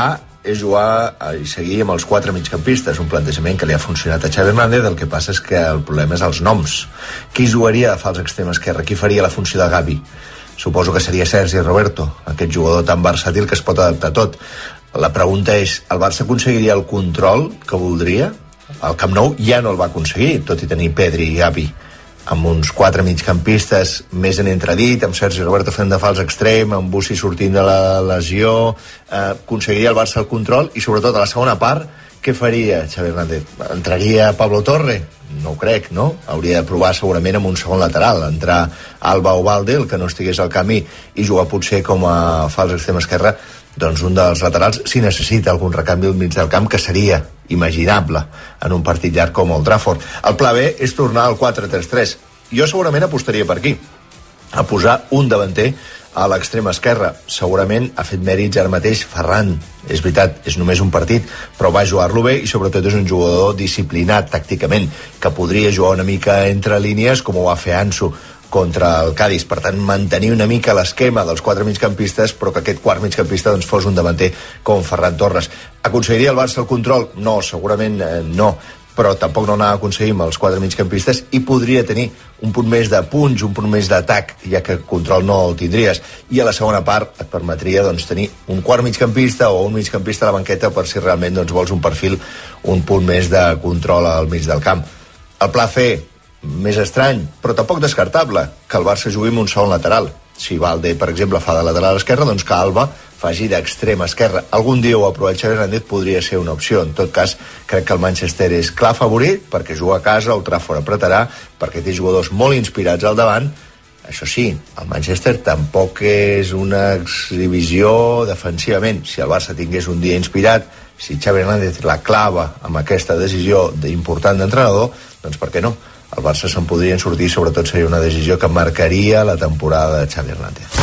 és jugar i seguir amb els quatre migcampistes, un plantejament que li ha funcionat a Xavi Hernández. El que passa és que el problema és els noms. Qui jugaria de fals extrem esquerre? Qui faria la funció de Gavi? Suposo que seria Sergi Roberto, aquest jugador tan versàtil que es pot adaptar a tot. La pregunta és, el Barça aconseguiria el control que voldria? El Camp Nou ja no el va aconseguir, tot i tenir Pedri i Gavi, amb uns quatre migcampistes més en entredit, amb Sergi Roberto fent de fals extrem, amb Bussi sortint de la lesió. Eh, aconseguiria el Barça el control i sobretot a la segona part què faria Xavi Hernández? Entraria Pablo Torre? No ho crec, no? Hauria de provar segurament amb un segon lateral, entrar Alba o Valde, el que no estigués al camí, i jugar potser com a fals extrem esquerre. Doncs un dels laterals, si necessita algun recanvi al mig del camp, que seria imaginable en un partit llarg com Old Trafford. El pla B és tornar al quatre tres tres. Jo segurament apostaria per aquí, a posar un davanter a l'extrem esquerra. Segurament ha fet mèrits ara mateix Ferran. És veritat, és només un partit, però va jugar-lo bé i sobretot és un jugador disciplinat tàcticament, que podria jugar una mica entre línies com ho va fer Ansu contra el Cádiz. Per tant, mantenir una mica l'esquema dels quatre migcampistes, però que aquest quart migcampista doncs, fos un davanter com Ferran Torres. Aconseguiria el Barça el control? No, segurament eh, no, però tampoc no anava a aconseguir amb els quatre migcampistes i podria tenir un punt més de punts, un punt més d'atac, ja que control no el tindries. I a la segona part et permetria doncs, tenir un quart migcampista o un migcampista a la banqueta per si realment doncs, vols un perfil, un punt més de control al mig del camp. El pla C, més estrany, però tampoc descartable, que el Barça jugui amb un segon lateral. Si Valde, per exemple, fa de lateral esquerra, doncs que Alba faci d'extrem esquerra. Algun dia ho aprovat Xavi Hernández, podria ser una opció. En tot cas, crec que el Manchester és clar favorit, perquè juga a casa, el Trafford apretarà, perquè té jugadors molt inspirats al davant. Això sí, el Manchester tampoc és una exhibició defensivament. Si el Barça tingués un dia inspirat, si Xavi Hernández la clava amb aquesta decisió important d'entrenador, doncs per què no? El Barça se'n podrien sortir, sobretot seria una decisió que marcaria la temporada de Xavi Hernández.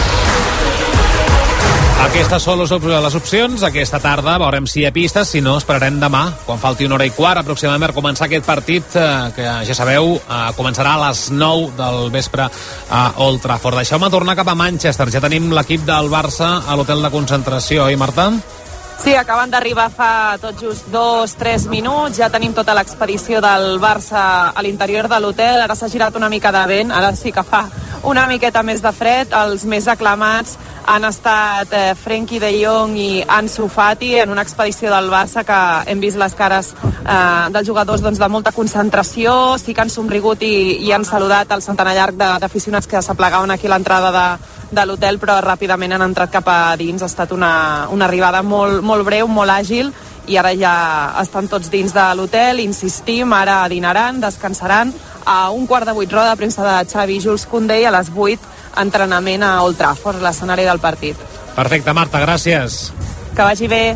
Aquestes són les opcions. Aquesta tarda veurem si hi ha pistes, si no esperarem demà, quan falti una hora i quart aproximadament per començar aquest partit, eh, que ja sabeu, eh, començarà a les nou del vespre a Old Trafford. Deixeu-me tornar cap a Manchester. Ja tenim l'equip del Barça a l'hotel de concentració, oi, Marta? Sí, acaben d'arribar fa tot just dos, tres minuts. Ja tenim tota l'expedició del Barça a l'interior de l'hotel. Ara s'ha girat una mica de vent, ara sí que fa una miqueta més de fred. Els més aclamats han estat eh, Frenkie de Jong i Ansu Fati en una expedició del Barça que hem vist les cares eh, dels jugadors doncs, de molta concentració. Sí que han somrigut i, i han saludat el centenar llarg d'aficionats que s'aplegaven aquí a l'entrada de, de l'hotel, però ràpidament han entrat cap a dins. Ha estat una, una arribada molt, molt breu, molt àgil, i ara ja estan tots dins de l'hotel. Insistim, ara dinaran, descansaran. A un quart de vuit, roda de premsa de Xavi i Jules Koundé, i a les vuit entrenament a Old Trafford, l'escenari del partit. Perfecte, Marta, gràcies. Que vagi bé.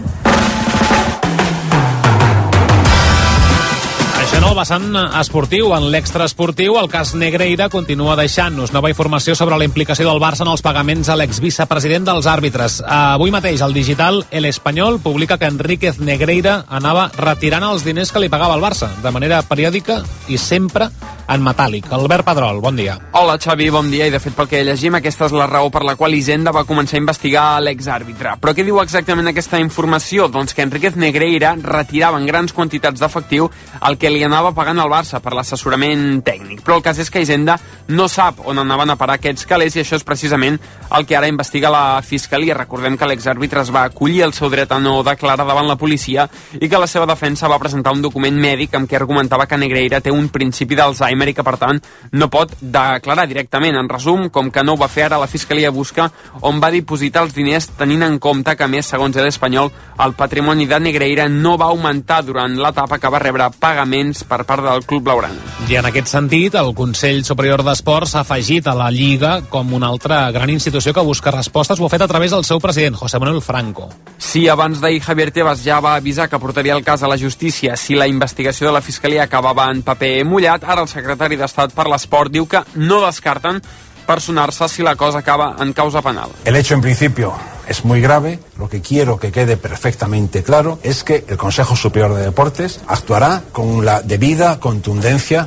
Això en el vessant esportiu. En l'extraesportiu, el cas Negreira continua deixant-nos nova informació sobre la implicació del Barça en els pagaments a l'exvicepresident dels àrbitres. Avui mateix el digital El Espanyol publica que Enríquez Negreira anava retirant els diners que li pagava el Barça de manera periòdica i sempre en metàl·lic. Albert Pedrol, bon dia. Hola, Xavi, bon dia. I de fet, pel que llegim, aquesta és la raó per la qual Hisenda va començar a investigar l'exàrbitre. Però què diu exactament aquesta informació? Doncs que Enríquez Negreira retirava en grans quantitats d'efectiu el que li anava pagant al Barça per l'assessorament tècnic. Però el cas és que Hisenda no sap on anaven a parar aquests calés, i això és precisament el que ara investiga la Fiscalia. Recordem que l'exàrbitre es va acollir el seu dret a no declarar davant la policia i que la seva defensa va presentar un document mèdic amb què argumentava que Negreira té un principi d'Alzheimer i que, per tant, no pot declarar directament. En resum, com que no ho va fer, ara la Fiscalia busca on va dipositar els diners, tenint en compte que, a més, segons El Espanyol, el patrimoni de Negreira no va augmentar durant l'etapa que va rebre pagaments per part del club blaugrana. I en aquest sentit, el Consell Superior d'Esports s'ha afegit a la Lliga com una altra gran institució que busca respostes. Ho ha fet a través del seu president, José Manuel Franco. Sí, abans d'ahir Javier Tebas ja va avisar que portaria el cas a la justícia si la investigació de la Fiscalia acabava en paper mullat. Ara el secretari d'Estat per l'Esport diu que no descarten personar-se si la cosa acaba en causa penal. El hecho en principio es muy grave. Lo que quiero que quede perfectamente claro es que el Consejo Superior de Deportes actuará con la debida contundencia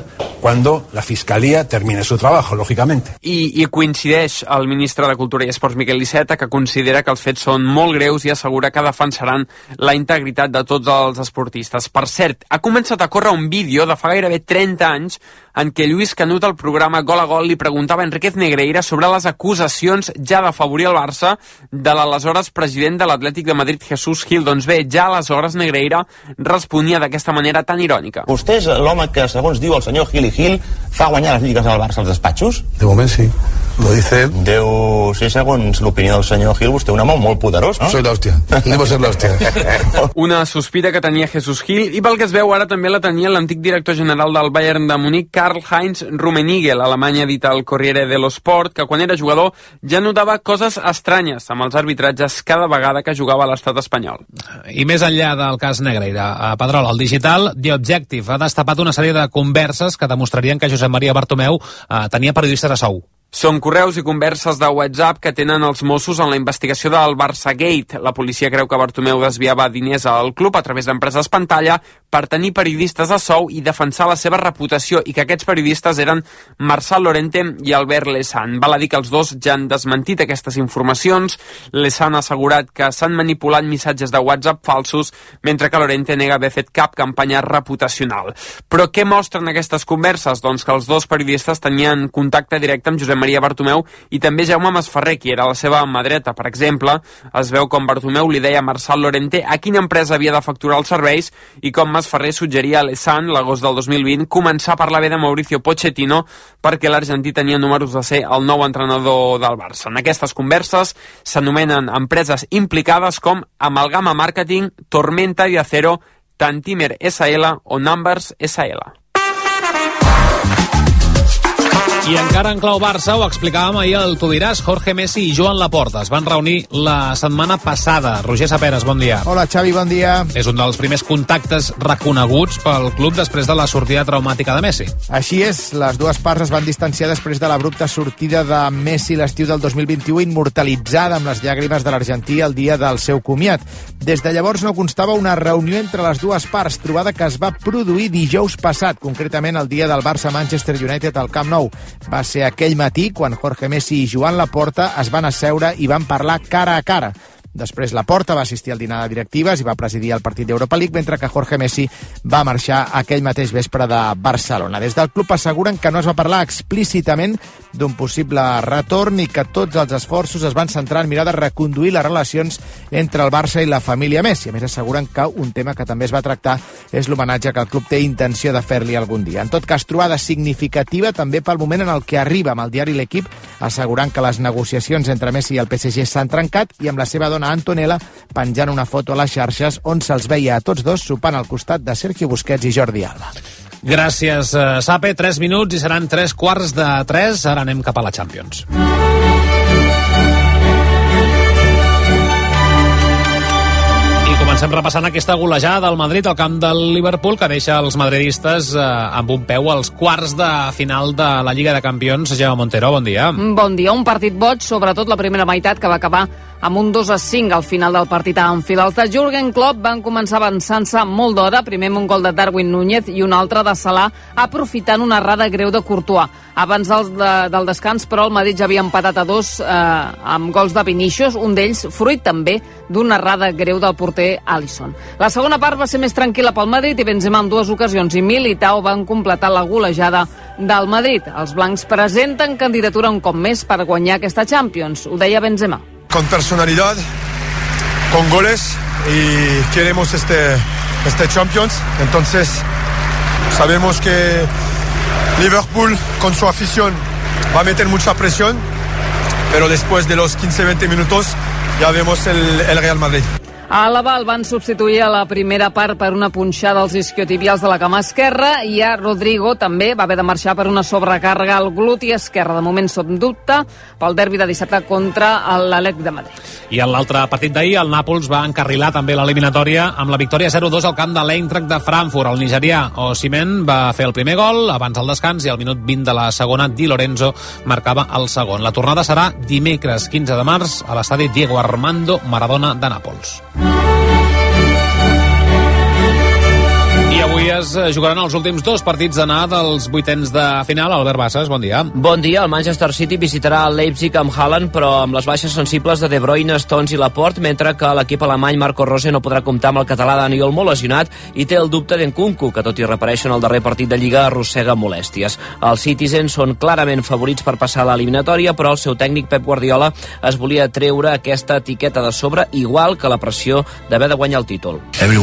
cuando la Fiscalía termine su trabajo, lógicamente. I, I coincideix el ministre de Cultura i Esports, Miquel Iceta, que considera que els fets són molt greus i assegura que defensaran la integritat de tots els esportistes. Per cert, ha començat a córrer un vídeo de fa gairebé trenta anys en què Lluís Canut al programa Gol a Gol li preguntava a Enríquez Negreira sobre les acusacions ja d'afavorir el Barça de l'aleshores president de l'Atlètic de Madrid, Jesús Gil. Doncs bé, ja aleshores Negreira responia d'aquesta manera tan irònica. Vostè és l'home que, segons diu el senyor Gil i Gil, fa guanyar les lligues al Barça als despatxos? De moment sí. Lo dice él. Deu ser, segons l'opinió del senyor Gil, vostè un home molt poderós, no? Soy la hòstia. Debo ser la hòstia. Una sospita que tenia Jesús Gil i pel que es veu ara també la tenia l'antic director general del Bayern de Munic, Karl-Heinz Rummenigge. L'Alemanya ha dit al Corriere dello Sport que quan era jugador ja notava coses estranyes amb els arbitratges cada vegada que jugava a l'estat espanyol. I més enllà del cas Negreira, a Pedrol, el digital The Objective ha destapat una sèrie de converses que demostrarien que Josep Maria Bartomeu eh, tenia periodistes a sou. Són correus i converses de WhatsApp que tenen els Mossos en la investigació del Barçagate. La policia creu que Bartomeu desviava diners al club a través d'empreses pantalla per tenir periodistes a sou i defensar la seva reputació, i que aquests periodistes eren Marçal Lorente i Albert Lesan. Val a dir que els dos ja han desmentit aquestes informacions. Lesan ha assegurat que s'han manipulat missatges de WhatsApp falsos, mentre que Lorente nega haver fet cap campanya reputacional. Però què mostren aquestes converses? Doncs que els dos periodistes tenien contacte directe amb Josep Maria Bartomeu i també Jaume Masferrer, qui era la seva mà dreta. Per exemple, es veu com Bartomeu li deia a Marçal Lorente a quina empresa havia de facturar els serveis i com Masferrer suggeria a Lesan, l'agost del dos mil vint, començar a parlar bé de Mauricio Pochettino perquè l'argentí tenia números de ser el nou entrenador del Barça. En aquestes converses s'anomenen empreses implicades com Amalgama Marketing, Tormenta i Acero, Tantimer S L o Numbers S L. I encara en clau Barça, ho explicàvem ahir al Tu diràs, Jorge Messi i Joan Laporta es van reunir la setmana passada. Roger Saperes, bon dia. Hola, Xavi, bon dia. És un dels primers contactes reconeguts pel club després de la sortida traumàtica de Messi. Així és, les dues parts es van distanciar després de l'abrupta sortida de Messi l'estiu del dos mil vint-i-u, immortalitzada amb les llàgrimes de l'argentí el dia del seu comiat. Des de llavors no constava una reunió entre les dues parts, trobada que es va produir dijous passat, concretament el dia del Barça-Manchester United al Camp Nou. Va ser aquell matí quan Jorge Messi i Joan Laporta es van asseure i van parlar cara a cara. Després Laporta va assistir al dinar de directives i va presidir el partit d'Europa League, mentre que Jorge Messi va marxar aquell mateix vespre de Barcelona. Des del club asseguren que no es va parlar explícitament d'un possible retorn i que tots els esforços es van centrar en mirar de reconduir les relacions entre el Barça i la família Messi. A més, asseguren que un tema que també es va tractar és l'homenatge que el club té intenció de fer-li algun dia. En tot cas, trobada significativa també pel moment en el que arriba, amb el diari L'Equip assegurant que les negociacions entre Messi i el P S G s'han trencat i amb la seva dona Antonella penjant una foto a les xarxes on se'ls veia a tots dos sopant al costat de Sergio Busquets i Jordi Alba. Gràcies, Sape. Tres minuts i seran tres quarts de tres. Ara anem cap a la Champions. I comencem repassant aquesta golejada del Madrid al camp del Liverpool, que deixa els madridistes eh, amb un peu als quarts de final de la Lliga de Campions. Gemma Montero, bon dia. Bon dia. Un partit boig, sobretot la primera meitat, que va acabar amb un dos a cinc al final del partit a Anfield. Els de Jürgen Klopp van començar avançant-se molt d'hora, primer amb un gol de Darwin Núñez i un altre de Salah, aprofitant una errada greu de Courtois. Abans del, de, del descans, però, el Madrid ja havia empatat a dos eh, amb gols de Vinícius, un d'ells fruit també d'una errada greu del porter Alisson. La segona part va ser més tranquil·la pel Madrid i Benzema en dues ocasions i Militao van completar la golejada del Madrid. Els blancs presenten candidatura un cop més per guanyar aquesta Champions. Ho deia Benzema. Con personalidad, con goles y queremos este, este Champions. Entonces sabemos que Liverpool con su afición va a meter mucha presión, pero después de los quince a veinte minutos ya vemos el, el Real Madrid. A Àlava el van substituir a la primera part per una punxada als isquiotibials de la cama esquerra i a Rodrigo també va haver de marxar per una sobrecàrrega al gluti esquerre. De moment som dubte pel derbi de dissabte contra l'Atlètic de Madrid. I en l'altre partit d'ahir, el Nàpols va encarrilar també l'eliminatòria amb la victòria zero dos al camp de l'Eintracht de Frankfurt. El nigerià Osimhen va fer el primer gol abans del descans i al minut vint de la segona Di Lorenzo marcava el segon. La tornada serà dimecres quinze de març a l'estadi Diego Armando Maradona de Nàpols. I avui es Londres jugaran els últims dos partits d'anar dels vuitens de final. Albert Bassas, bon dia. Bon dia. El Manchester City visitarà el Leipzig amb Haaland, però amb les baixes sensibles de De Bruyne, Stones i Laporte, mentre que l'equip alemany Marco Rose no podrà comptar amb el català Dani Olmo lesionat i té el dubte d'Nkunku, que tot i reaparèixer en el darrer partit de Lliga arrossega molèsties. Els Citizens són clarament favorits per passar a l'eliminatòria, però el seu tècnic Pep Guardiola es volia treure aquesta etiqueta de sobre, igual que la pressió d'haver de guanyar el títol.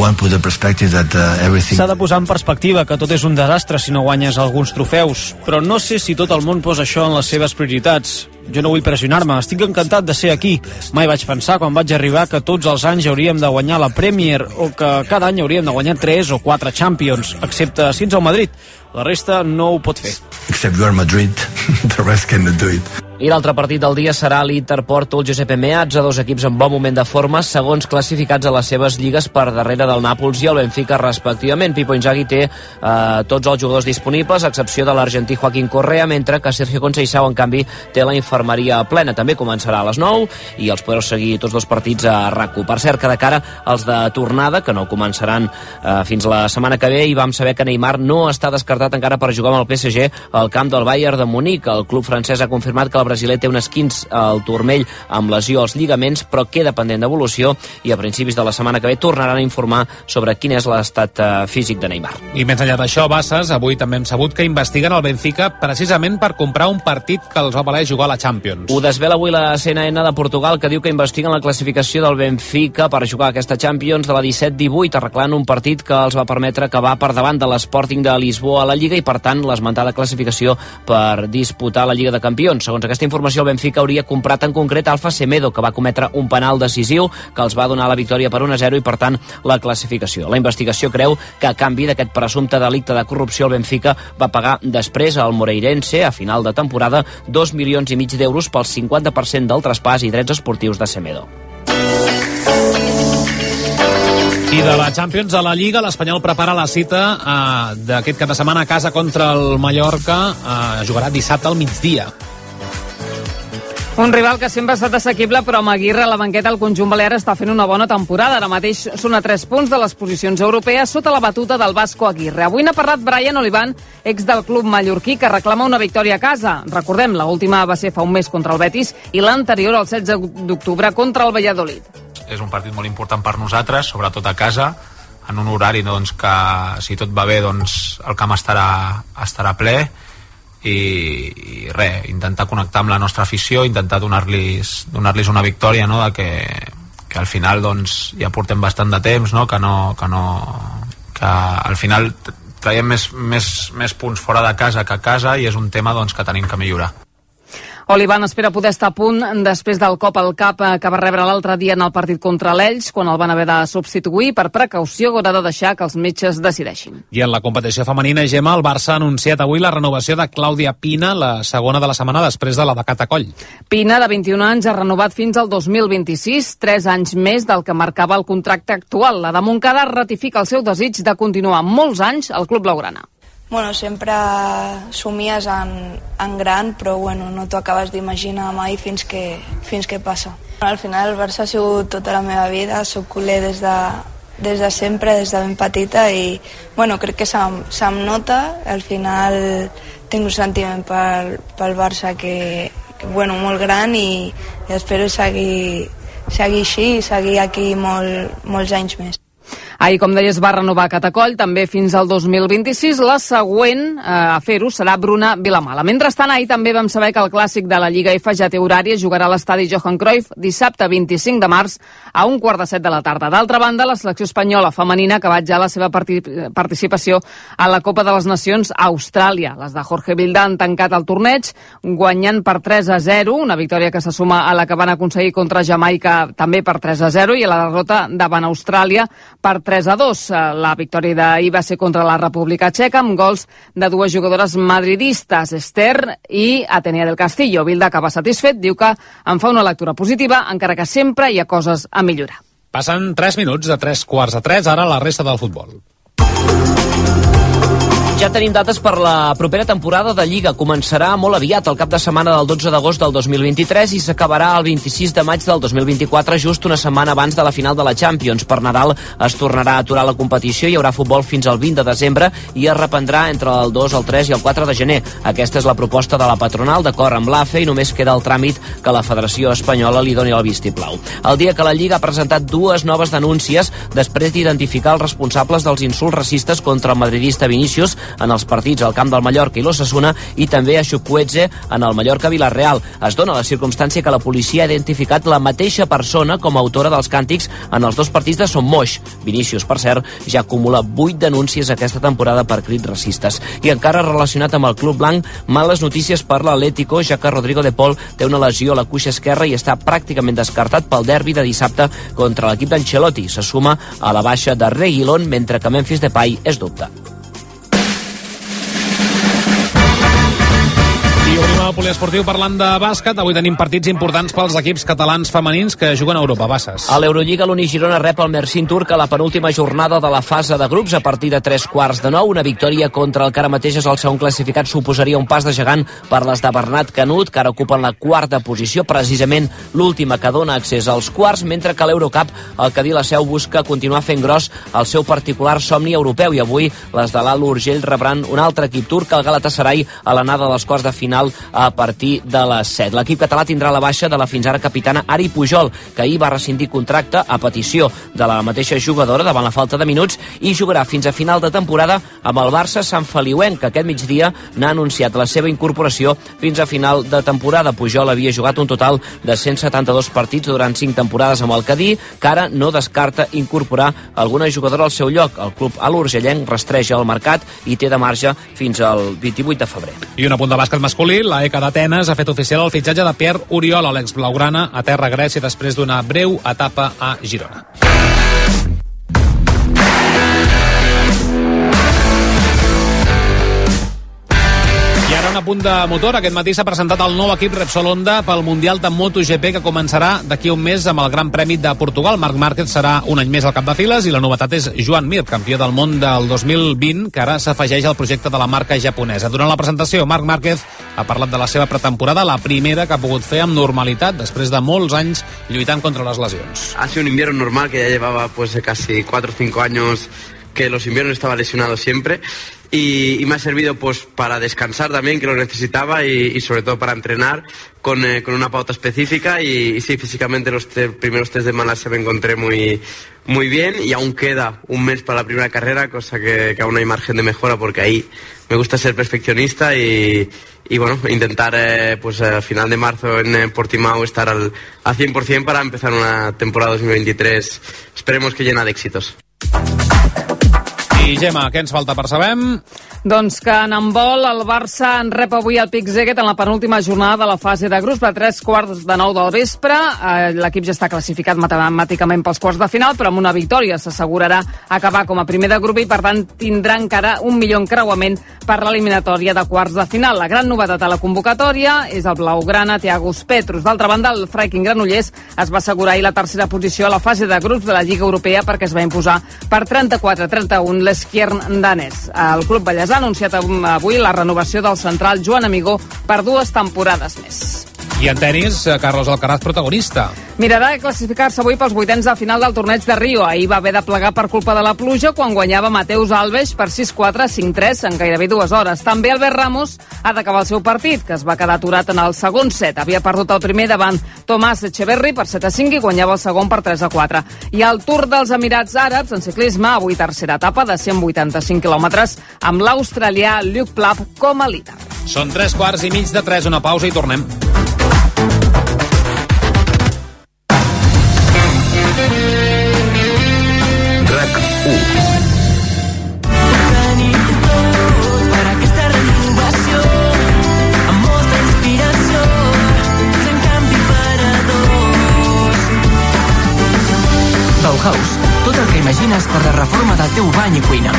S'ha de posar en perspectiva que tot és un desastre si no guanyes alguns trofeus, però no sé si tot el món posa això en les seves prioritats. Jo no vull pressionar-me, estic encantat de ser aquí. Mai vaig pensar quan vaig arribar que tots els anys hauríem de guanyar la Premier o que cada any hauríem de guanyar tres o quatre Champions, excepte si ets al Madrid. La resta no ho pot fer. Except you are Madrid, the rest cannot do it. I l'altre partit del dia serà l'Inter-Porto, el Giuseppe Meazza, dos equips en bon moment de forma, segons classificats a les seves lligues per darrere del Nàpols i el Benfica respectivament. Pippo Inzaghi té eh, tots els jugadors disponibles, a excepció de l'argentí Joaquín Correa, mentre que Sergio Conceição, en canvi, té la infermeria plena. També començarà a les nou i els podreu seguir tots dos partits a RAC u. Per cert, que de cara als de tornada, que no començaran eh, fins la setmana que ve, i vam saber que Neymar no està descartat encara per jugar amb el P S G al camp del Bayern de Munic. El club francès ha confirmat que el brasiler té un esquinç al turmell amb lesió als lligaments, però queda pendent d'evolució i a principis de la setmana que ve tornaran a informar sobre quin és l'estat uh, físic de Neymar. I més enllà d'això, Bassas, avui també hem sabut que investiguen el Benfica precisament per comprar un partit que els va valer jugar a la Champions. Ho desvela avui la C N N de Portugal, que diu que investiguen la classificació del Benfica per jugar aquesta Champions de la disset divuit, arreglant un partit que els va permetre acabar per davant de l'Sporting de Lisboa a la Lliga i, per tant, l'esmentada classificació per disputar la Lliga de Campions. Segons aquesta informació, el Benfica hauria comprat en concret Alfa Semedo, que va cometre un penal decisiu que els va donar la victòria per un a zero i, per tant, la classificació. La investigació creu que, a canvi d'aquest presumpte delicte de corrupció, el Benfica va pagar després al Moreirense, a final de temporada, dos milions i mig d'euros pel cinquanta per cent del traspàs i drets esportius de Semedo. I de la Champions a la Lliga, l'Espanyol prepara la cita eh, d'aquest cap de setmana a casa contra el Mallorca. Eh, jugarà dissabte al migdia. Un rival que sempre ha estat assequible, però amb Aguirre a la banqueta el conjunt balear està fent una bona temporada. Ara mateix són a tres punts de les posicions europees sota la batuta del Vasco Aguirre. Avui n'ha parlat Brian Olivan, ex del club mallorquí, que reclama una victòria a casa. Recordem, l'última va ser fa un mes contra el Betis i l'anterior el setze d'octubre contra el Valladolid. És un partit molt important per nosaltres, sobretot a casa, en un horari doncs, que, si tot va bé, doncs, el camp estarà, estarà ple. I, i res, intentar connectar amb la nostra afició, intentar donar-los donar-los una victòria, no? De que, que al final doncs, ja portem bastant de temps, no? Que, no, que, no, que al final traiem més, més, més punts fora de casa que a casa i és un tema doncs, que tenim que millorar. Olivan espera poder estar a punt després del cop al cap que va rebre l'altre dia en el partit contra l'Elx, quan el van haver de substituir. Per precaució haurà de deixar que els metges decideixin. I en la competició femenina, Gemma, el Barça ha anunciat avui la renovació de Clàudia Pina, la segona de la setmana després de la de Catacoll. Pina, de vint-i-un anys, ha renovat fins al dos mil vint-i-sis, tres anys més del que marcava el contracte actual. La de Montcada ratifica el seu desig de continuar molts anys al club blaugrana. Bueno, sempre somies en, en gran, però bueno, no t'ho acabes d'imaginar mai fins que, fins que passa. Al final el Barça ha sigut tota la meva vida, soc culer des de, des de sempre, des de ben petita i bueno, crec que se'm, se'm nota. Al final tinc un sentiment pel, pel Barça que, que bueno, molt gran i, i espero seguir, seguir així i seguir aquí molt, molts anys més. Ahir, com deies, va renovar Catacoll, també fins al dos mil vint-i-sis. La següent eh, a fer-ho serà Bruna Vilamala. Mentrestant, ahir també vam saber que el clàssic de la Lliga F ja té horari, jugarà a l'estadi Johan Cruyff dissabte vint-i-cinc de març a un quart de set de la tarda. D'altra banda, la selecció espanyola femenina ha acabat ja la seva parti participació a la Copa de les Nacions a Austràlia. Les de Jorge Vilda han tancat el torneig guanyant per tres a zero, una victòria que se suma a la que van aconseguir contra Jamaica també per tres a zero i a la derrota davant Austràlia per tres a dos. La victòria d'ahir va ser contra la República Txeca amb gols de dues jugadores madridistes, Esther i Atenea del Castillo. Vilda acaba satisfet, diu que en fa una lectura positiva, encara que sempre hi ha coses a millorar. Passen tres minuts de tres quarts de tres, ara la resta del futbol. Ja tenim dates per la propera temporada de Lliga. Començarà molt aviat, el cap de setmana del dotze d'agost del dos mil vint-i-tres, i s'acabarà el vint-i-sis de maig del dos mil vint-i-quatre, just una setmana abans de la final de la Champions. Per Nadal es tornarà a aturar la competició, hi haurà futbol fins al vint de desembre i es reprendrà entre el dos, el tres i el quatre de gener. Aquesta és la proposta de la patronal, d'acord amb l'A F E, i només queda el tràmit que la Federació Espanyola li doni el vistiplau. El dia que la Lliga ha presentat dues noves denúncies després d'identificar els responsables dels insults racistes contra el madridista Vinícius en els partits al camp del Mallorca i l'Osasuna, i també a Xukwueze en el Mallorca-Vilareal. Es dona la circumstància que la policia ha identificat la mateixa persona com a autora dels càntics en els dos partits de Son Moix. Vinícius, per cert, ja acumula vuit denúncies aquesta temporada per crits racistes. I encara relacionat amb el Club Blanc, males notícies per l'Atlético, ja que Rodrigo de Paul té una lesió a la cuixa esquerra i està pràcticament descartat pel derbi de dissabte contra l'equip d'Ancelotti. Se suma a la baixa de Reguilón, mentre que Memphis Depay és dubte. I obrim el poliesportiu parlant de bàsquet. Avui tenim partits importants pels equips catalans femenins que juguen a Europa. Basses. A l'Eurolliga, l'Uni Girona rep el Mersin Turc a la penúltima jornada de la fase de grups a partir de tres quarts de nou. Una victòria contra el que ara mateix és el segon classificat suposaria un pas de gegant per les de Bernat Canut, que ara ocupen la quarta posició, precisament l'última que dona accés als quarts, mentre que a l'Eurocup el Cadí la Seu busca continuar fent gros el seu particular somni europeu, i avui les de l'Al Urgell rebran un altre equip turc, el Galatasaray, a l'anada dels quarts de final a partir de les set. L'equip català tindrà la baixa de la fins ara capitana Ari Pujol, que ahir va rescindir contracte a petició de la mateixa jugadora davant la falta de minuts, i jugarà fins a final de temporada amb el Barça Sant Feliuenc, que aquest migdia n'ha anunciat la seva incorporació fins a final de temporada. Pujol havia jugat un total de cent setanta-dos partits durant cinc temporades amb el Cadí, que ara no descarta incorporar alguna jugadora al seu lloc. El club alurgellenc rastreja el mercat i té de marge fins al vint-i-vuit de febrer. I un apunt de bàsquet masculí. La E C A d'Atenes ha fet oficial el fitxatge de Pierre Oriol, l'ex blaugrana, a terra a Grècia després d'una breu etapa a Girona. I ara un apunt de motor. Aquest matí s'ha presentat el nou equip Repsol Honda pel Mundial de MotoGP, que començarà d'aquí un mes amb el Gran Premi de Portugal. Marc Márquez serà un any més al cap de files, i la novetat és Joan Mir, campió del món del dos mil vint, que ara s'afegeix al projecte de la marca japonesa. Durant la presentació, Marc Márquez ha parlat de la seva pretemporada, la primera que ha pogut fer amb normalitat després de molts anys lluitant contra les lesions. Ha sido un invierno normal, que ya llevaba pues casi cuatro o cinco años que los inviernos estaba lesionado siempre. Y, y me ha servido pues para descansar también, que lo necesitaba, y, y sobre todo para entrenar con, eh, con una pauta específica, y, y sí, físicamente los te, primeros test de Malasia me encontré muy, muy bien, y aún queda un mes para la primera carrera, cosa que, que aún hay margen de mejora, porque ahí me gusta ser perfeccionista y, y bueno, intentar eh, pues al final de marzo en eh, Portimao estar al, al cien por ciento para empezar una temporada dos mil veintitrés, esperemos que llena de éxitos. I Gemma, què ens falta per saber? Doncs que en handbol el Barça en rep avui el Pic Szeged en la penúltima jornada de la fase de grups a tres quarts de nou del vespre. Eh, L'equip ja està classificat matemàticament pels quarts de final, però amb una victòria s'assegurarà acabar com a primer de grup i per tant tindrà encara un millor encreuament per l'eliminatòria de quarts de final. La gran novetat a la convocatòria és el blaugrana Thiagos Petrus. D'altra banda, el Freiking Granollers es va assegurar ahir la tercera posició a la fase de grups de la Lliga Europea perquè es va imposar per trenta-quatre a trenta-un l'Eskjern danès. El club ballesà ha anunciat avui la renovació del central Joan Amigó per dues temporades més. I en tenis, Carlos Alcaraz protagonista. Mirarà de classificar-se avui pels vuitens de final del torneig de Rio. Ahir va haver de plegar per culpa de la pluja quan guanyava Mateus Alves per sis quatre, cinc tres en gairebé dues hores. També Albert Ramos ha d'acabar el seu partit, que es va quedar aturat en el segon set. Havia perdut el primer davant Tomàs Echeverry per set a cinc i guanyava el segon per tres a quatre. I al Tour dels Emirats Àrabs en ciclisme, avui tercera etapa de cent vuitanta-cinc quilòmetres amb l'australià Luke Plapp com a líder. Són tres quarts i mig de tres, una pausa i tornem. Bauhaus, tot el que imagines per la reforma del teu bany i cuina.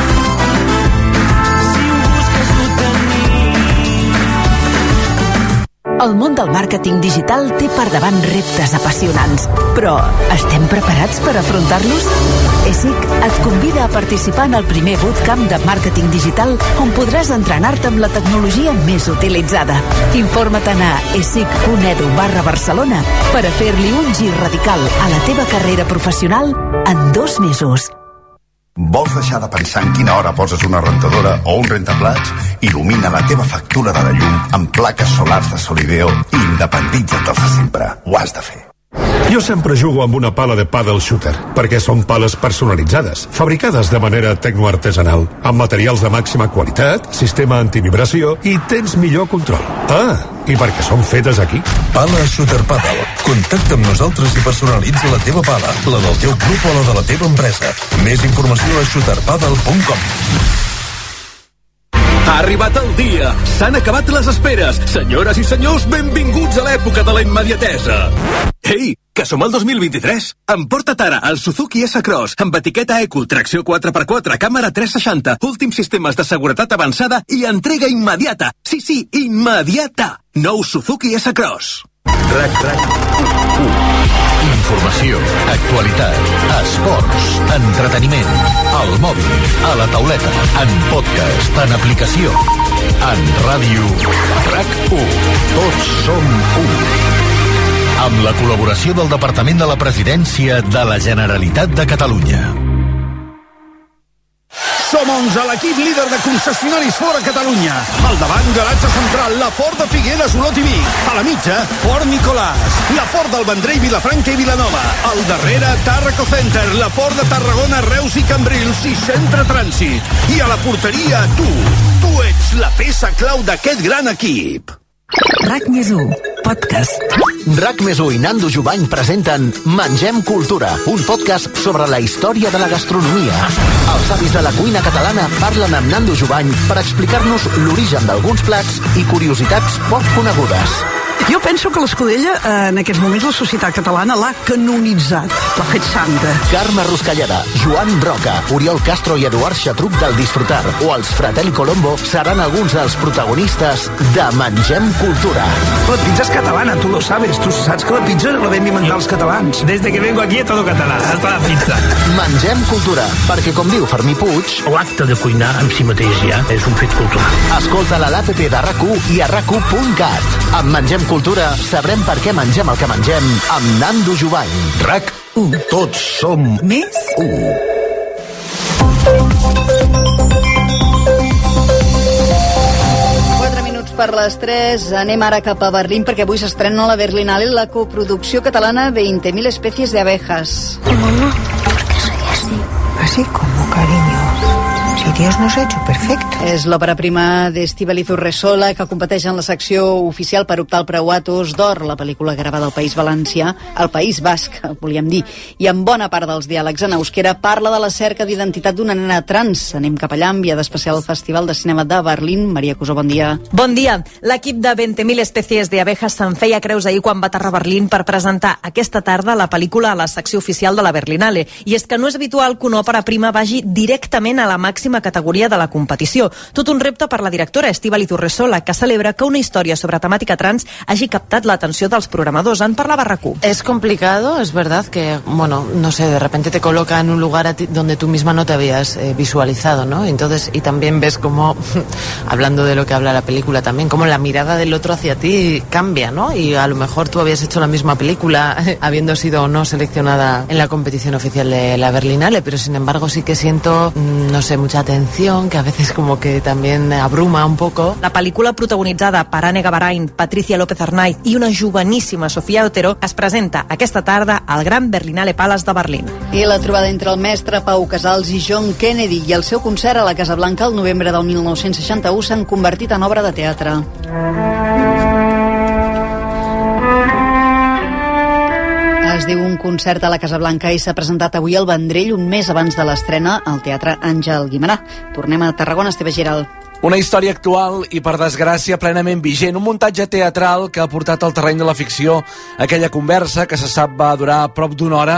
El món del màrqueting digital té per davant reptes apassionants, però estem preparats per afrontar-los? ESIC et convida a participar en el primer bootcamp de màrqueting digital on podràs entrenar-te amb la tecnologia més utilitzada. Informa't-ne a esic.edu barra Barcelona per a fer-li un gir radical a la teva carrera professional en dos mesos. Vols deixar de pensar en quina hora poses una rentadora o un rentaplats? Il·lumina la teva factura de la llum amb plaques solars de Solideo i independitza't dels de sempre. Ho has de fer. Jo sempre jugo amb una pala de paddle shooter, perquè són pales personalitzades, fabricades de manera tecnoartesanal, amb materials de màxima qualitat, sistema antivibració i tens millor control. Ah, i perquè són fetes aquí. Pala Shooter Paddle. Contacta amb nosaltres i personalitza la teva pala, la del teu club o la de la teva empresa. Més informació a shooter paddle punt com. Ha arribat el dia! S'han acabat les esperes! Senyores i senyors, benvinguts a l'època de la immediatesa! Ei, que som al dos mil vint-i-tres! Emporta't ara el Suzuki S-Cross amb etiqueta Eco, tracció quatre per quatre, càmera tres seixanta, últims sistemes de seguretat avançada i entrega immediata! Sí, sí, immediata! Nou Suzuki S-Cross! RAC RAC Informació, actualitat, esports, entreteniment, al mòbil, a la tauleta, en podcast, en aplicació, en ràdio. RAC u. Tots som u. Amb la col·laboració del Departament de la Presidència de la Generalitat de Catalunya. Som onze, l'equip líder de concessionaris Ford a Catalunya. Al davant, garatge central, la Ford de Figueres, Olot i Vic. A la mitja, Ford Nicolàs. La Ford del Vendrell, Vilafranca i Vilanova. Al darrere, Tàrraco Center, la Ford de Tarragona, Reus i Cambrils i Centre Trànsit. I a la porteria, tu. Tu ets la peça clau d'aquest gran equip. RAC més u, podcast. RAC més u i Nando Jubany presenten Mengem Cultura, un podcast sobre la història de la gastronomia. Els avis de la cuina catalana parlen amb Nando Jubany per explicar-nos l'origen d'alguns plats i curiositats poc conegudes. Jo penso que l'Escudella, en aquests moments, la societat catalana l'ha canonitzat, l'ha fet santa. Carme Ruscalleda, Joan Roca, Oriol Castro i Eduard Xatruc del Disfrutar o els Fratelli Colombo seran alguns dels protagonistes de Mengem Cultura. La pizza és catalana, tu lo sabes. Tu saps que la pizza la vam inventar els catalans. Desde que vengo aquí a todo català, hasta la pizza. Mengem Cultura, perquè com diu Fermí Puig... L'acte de cuinar en si mateix ja és un fet cultural. Escolta-la a l'App de RAC u i a rac u punt cat. Amb Mengem Cultura sabrem per què mengem el que mengem amb Nando Jubany. RAC u. Tots som més u. Quatre minuts per les tres. Anem ara cap a Berlín perquè avui s'estrena a la Berlinale la coproducció catalana veinte mil especies de abejas. Mamá, ¿por qué soy así? Así como, cariño. Si Dios nos ha hecho perfecto. És l'òpera prima d'Estíbaliz Urresola, que competeix en la secció oficial per optar al Preu Atos d'Or, la pel·lícula gravada al País Valencià, al País Basc, volíem dir, i en bona part dels diàlegs en euskera parla de la cerca d'identitat d'una nena trans. Anem cap allà, enviada especial al Festival de Cinema de Berlín. Maria Cusó, bon dia. Bon dia. L'equip de veinte mil especies de abejas se'n feia creus ahir quan va aterrar a Berlín per presentar aquesta tarda la pel·lícula a la secció oficial de la Berlinale. I és que no és habitual que una òpera prima vagi directament a la màxima categoria de la competició. Tot un repte per la directora Estíbaliz Urresola, que celebra que una història sobre temàtica trans hagi captat l'atenció dels programadors. En parlava RAC u. Es complicado, es verdad que, bueno, no sé, de repente te coloca en un lugar a ti, donde tú misma no te habías eh, visualizado, ¿no? Entonces, y también ves cómo, hablando de lo que habla la película también, cómo la mirada del otro hacia ti cambia, ¿no? Y a lo mejor tú habías hecho la misma película, habiendo sido o no seleccionada en la competición oficial de la Berlinale, pero sin embargo sí que siento, no sé, mucha atención, que a veces como que también abruma un poco. La pel·lícula protagonitzada per Anne Gavarain, Patricia López Arnaiz i una joveníssima Sofia Otero es presenta aquesta tarda al Gran Berlinale Palace de Berlín. I la trobada entre el mestre Pau Casals i John Kennedy i el seu concert a la Casa Blanca el novembre del mil nou-cents seixanta-u s'han convertit en obra de teatre. Es diu Un concert a la Casa Blanca i s'ha presentat avui al Vendrell un mes abans de l'estrena al Teatre Àngel Guimerà. Tornem a Tarragona, Esteve Giral. Una història actual i, per desgràcia, plenament vigent. Un muntatge teatral que ha portat al terreny de la ficció aquella conversa que se sap va durar a prop d'una hora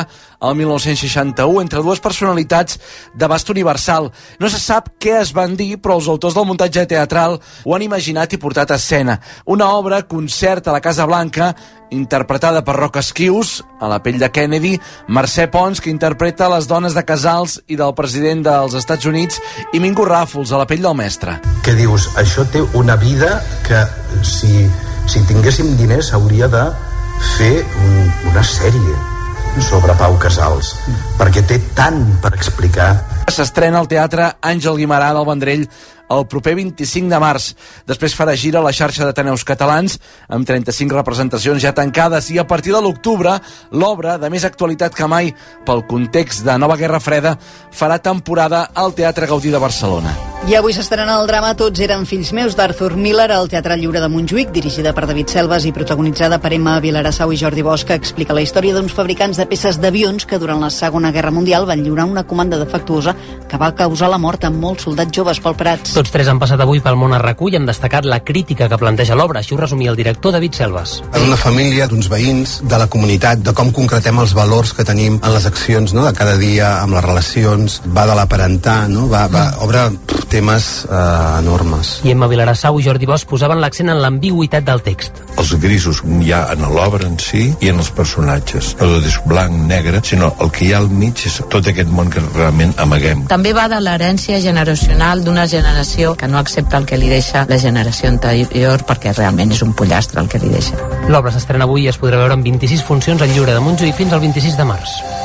el mil nou-cents seixanta-u entre dues personalitats d'abast universal. No se sap què es van dir, però els autors del muntatge teatral ho han imaginat i portat a escena. Una obra, concert a la Casa Blanca, interpretada per Roc Esquius, a la pell de Kennedy, Mercè Pons, que interpreta les dones de Casals i del president dels Estats Units, i Mingo Ràfols, a la pell del mestre. Que dius, això té una vida que si, si tinguéssim diners hauria de fer un, una sèrie sobre Pau Casals, perquè té tant per explicar. S'estrena al Teatre Àngel Guimerà del Vendrell el proper vint-i-cinc de març. Després farà gira a la xarxa d'Ateneus Catalans, amb trenta-cinc representacions ja tancades, i a partir de l'octubre, l'obra, de més actualitat que mai pel context de nova Guerra Freda, farà temporada al Teatre Gaudí de Barcelona. I avui s'estrena el drama Tots eren fills meus, d'Arthur Miller, al Teatre Lliure de Montjuïc, dirigida per David Selves i protagonitzada per Emma Vilarassau i Jordi Bosch, que explica la història d'uns fabricants de peces d'avions que durant la Segona Guerra Mundial van lliurar una comanda defectuosa que va causar la mort a molts soldats joves. Pol Prats. Tots tres han passat avui pel món a recull i han destacat la crítica que planteja l'obra. Així ho resumia el director David Selves. En una família d'uns veïns, de la comunitat, de com concretem els valors que tenim en les accions, no?, de cada dia, amb les relacions, va de l'aparentar, no?, va, va, obre temes eh, enormes. I Emma Vilarassau i Jordi Bosch posaven l'accent en l'ambigüitat del text. Els grisos hi ha en l'obra en si i en els personatges. No tot és blanc, negre, sinó el que hi ha al mig és tot aquest món que realment amaguem. També va de l'herència generacional d'una generació que no accepta el que li deixa la generació anterior, perquè realment és un pollastre el que li deixa. L'obra s'estrena avui i es podrà veure en vint-i-sis funcions al Lliure de Montjuïc fins al vint-i-sis de març.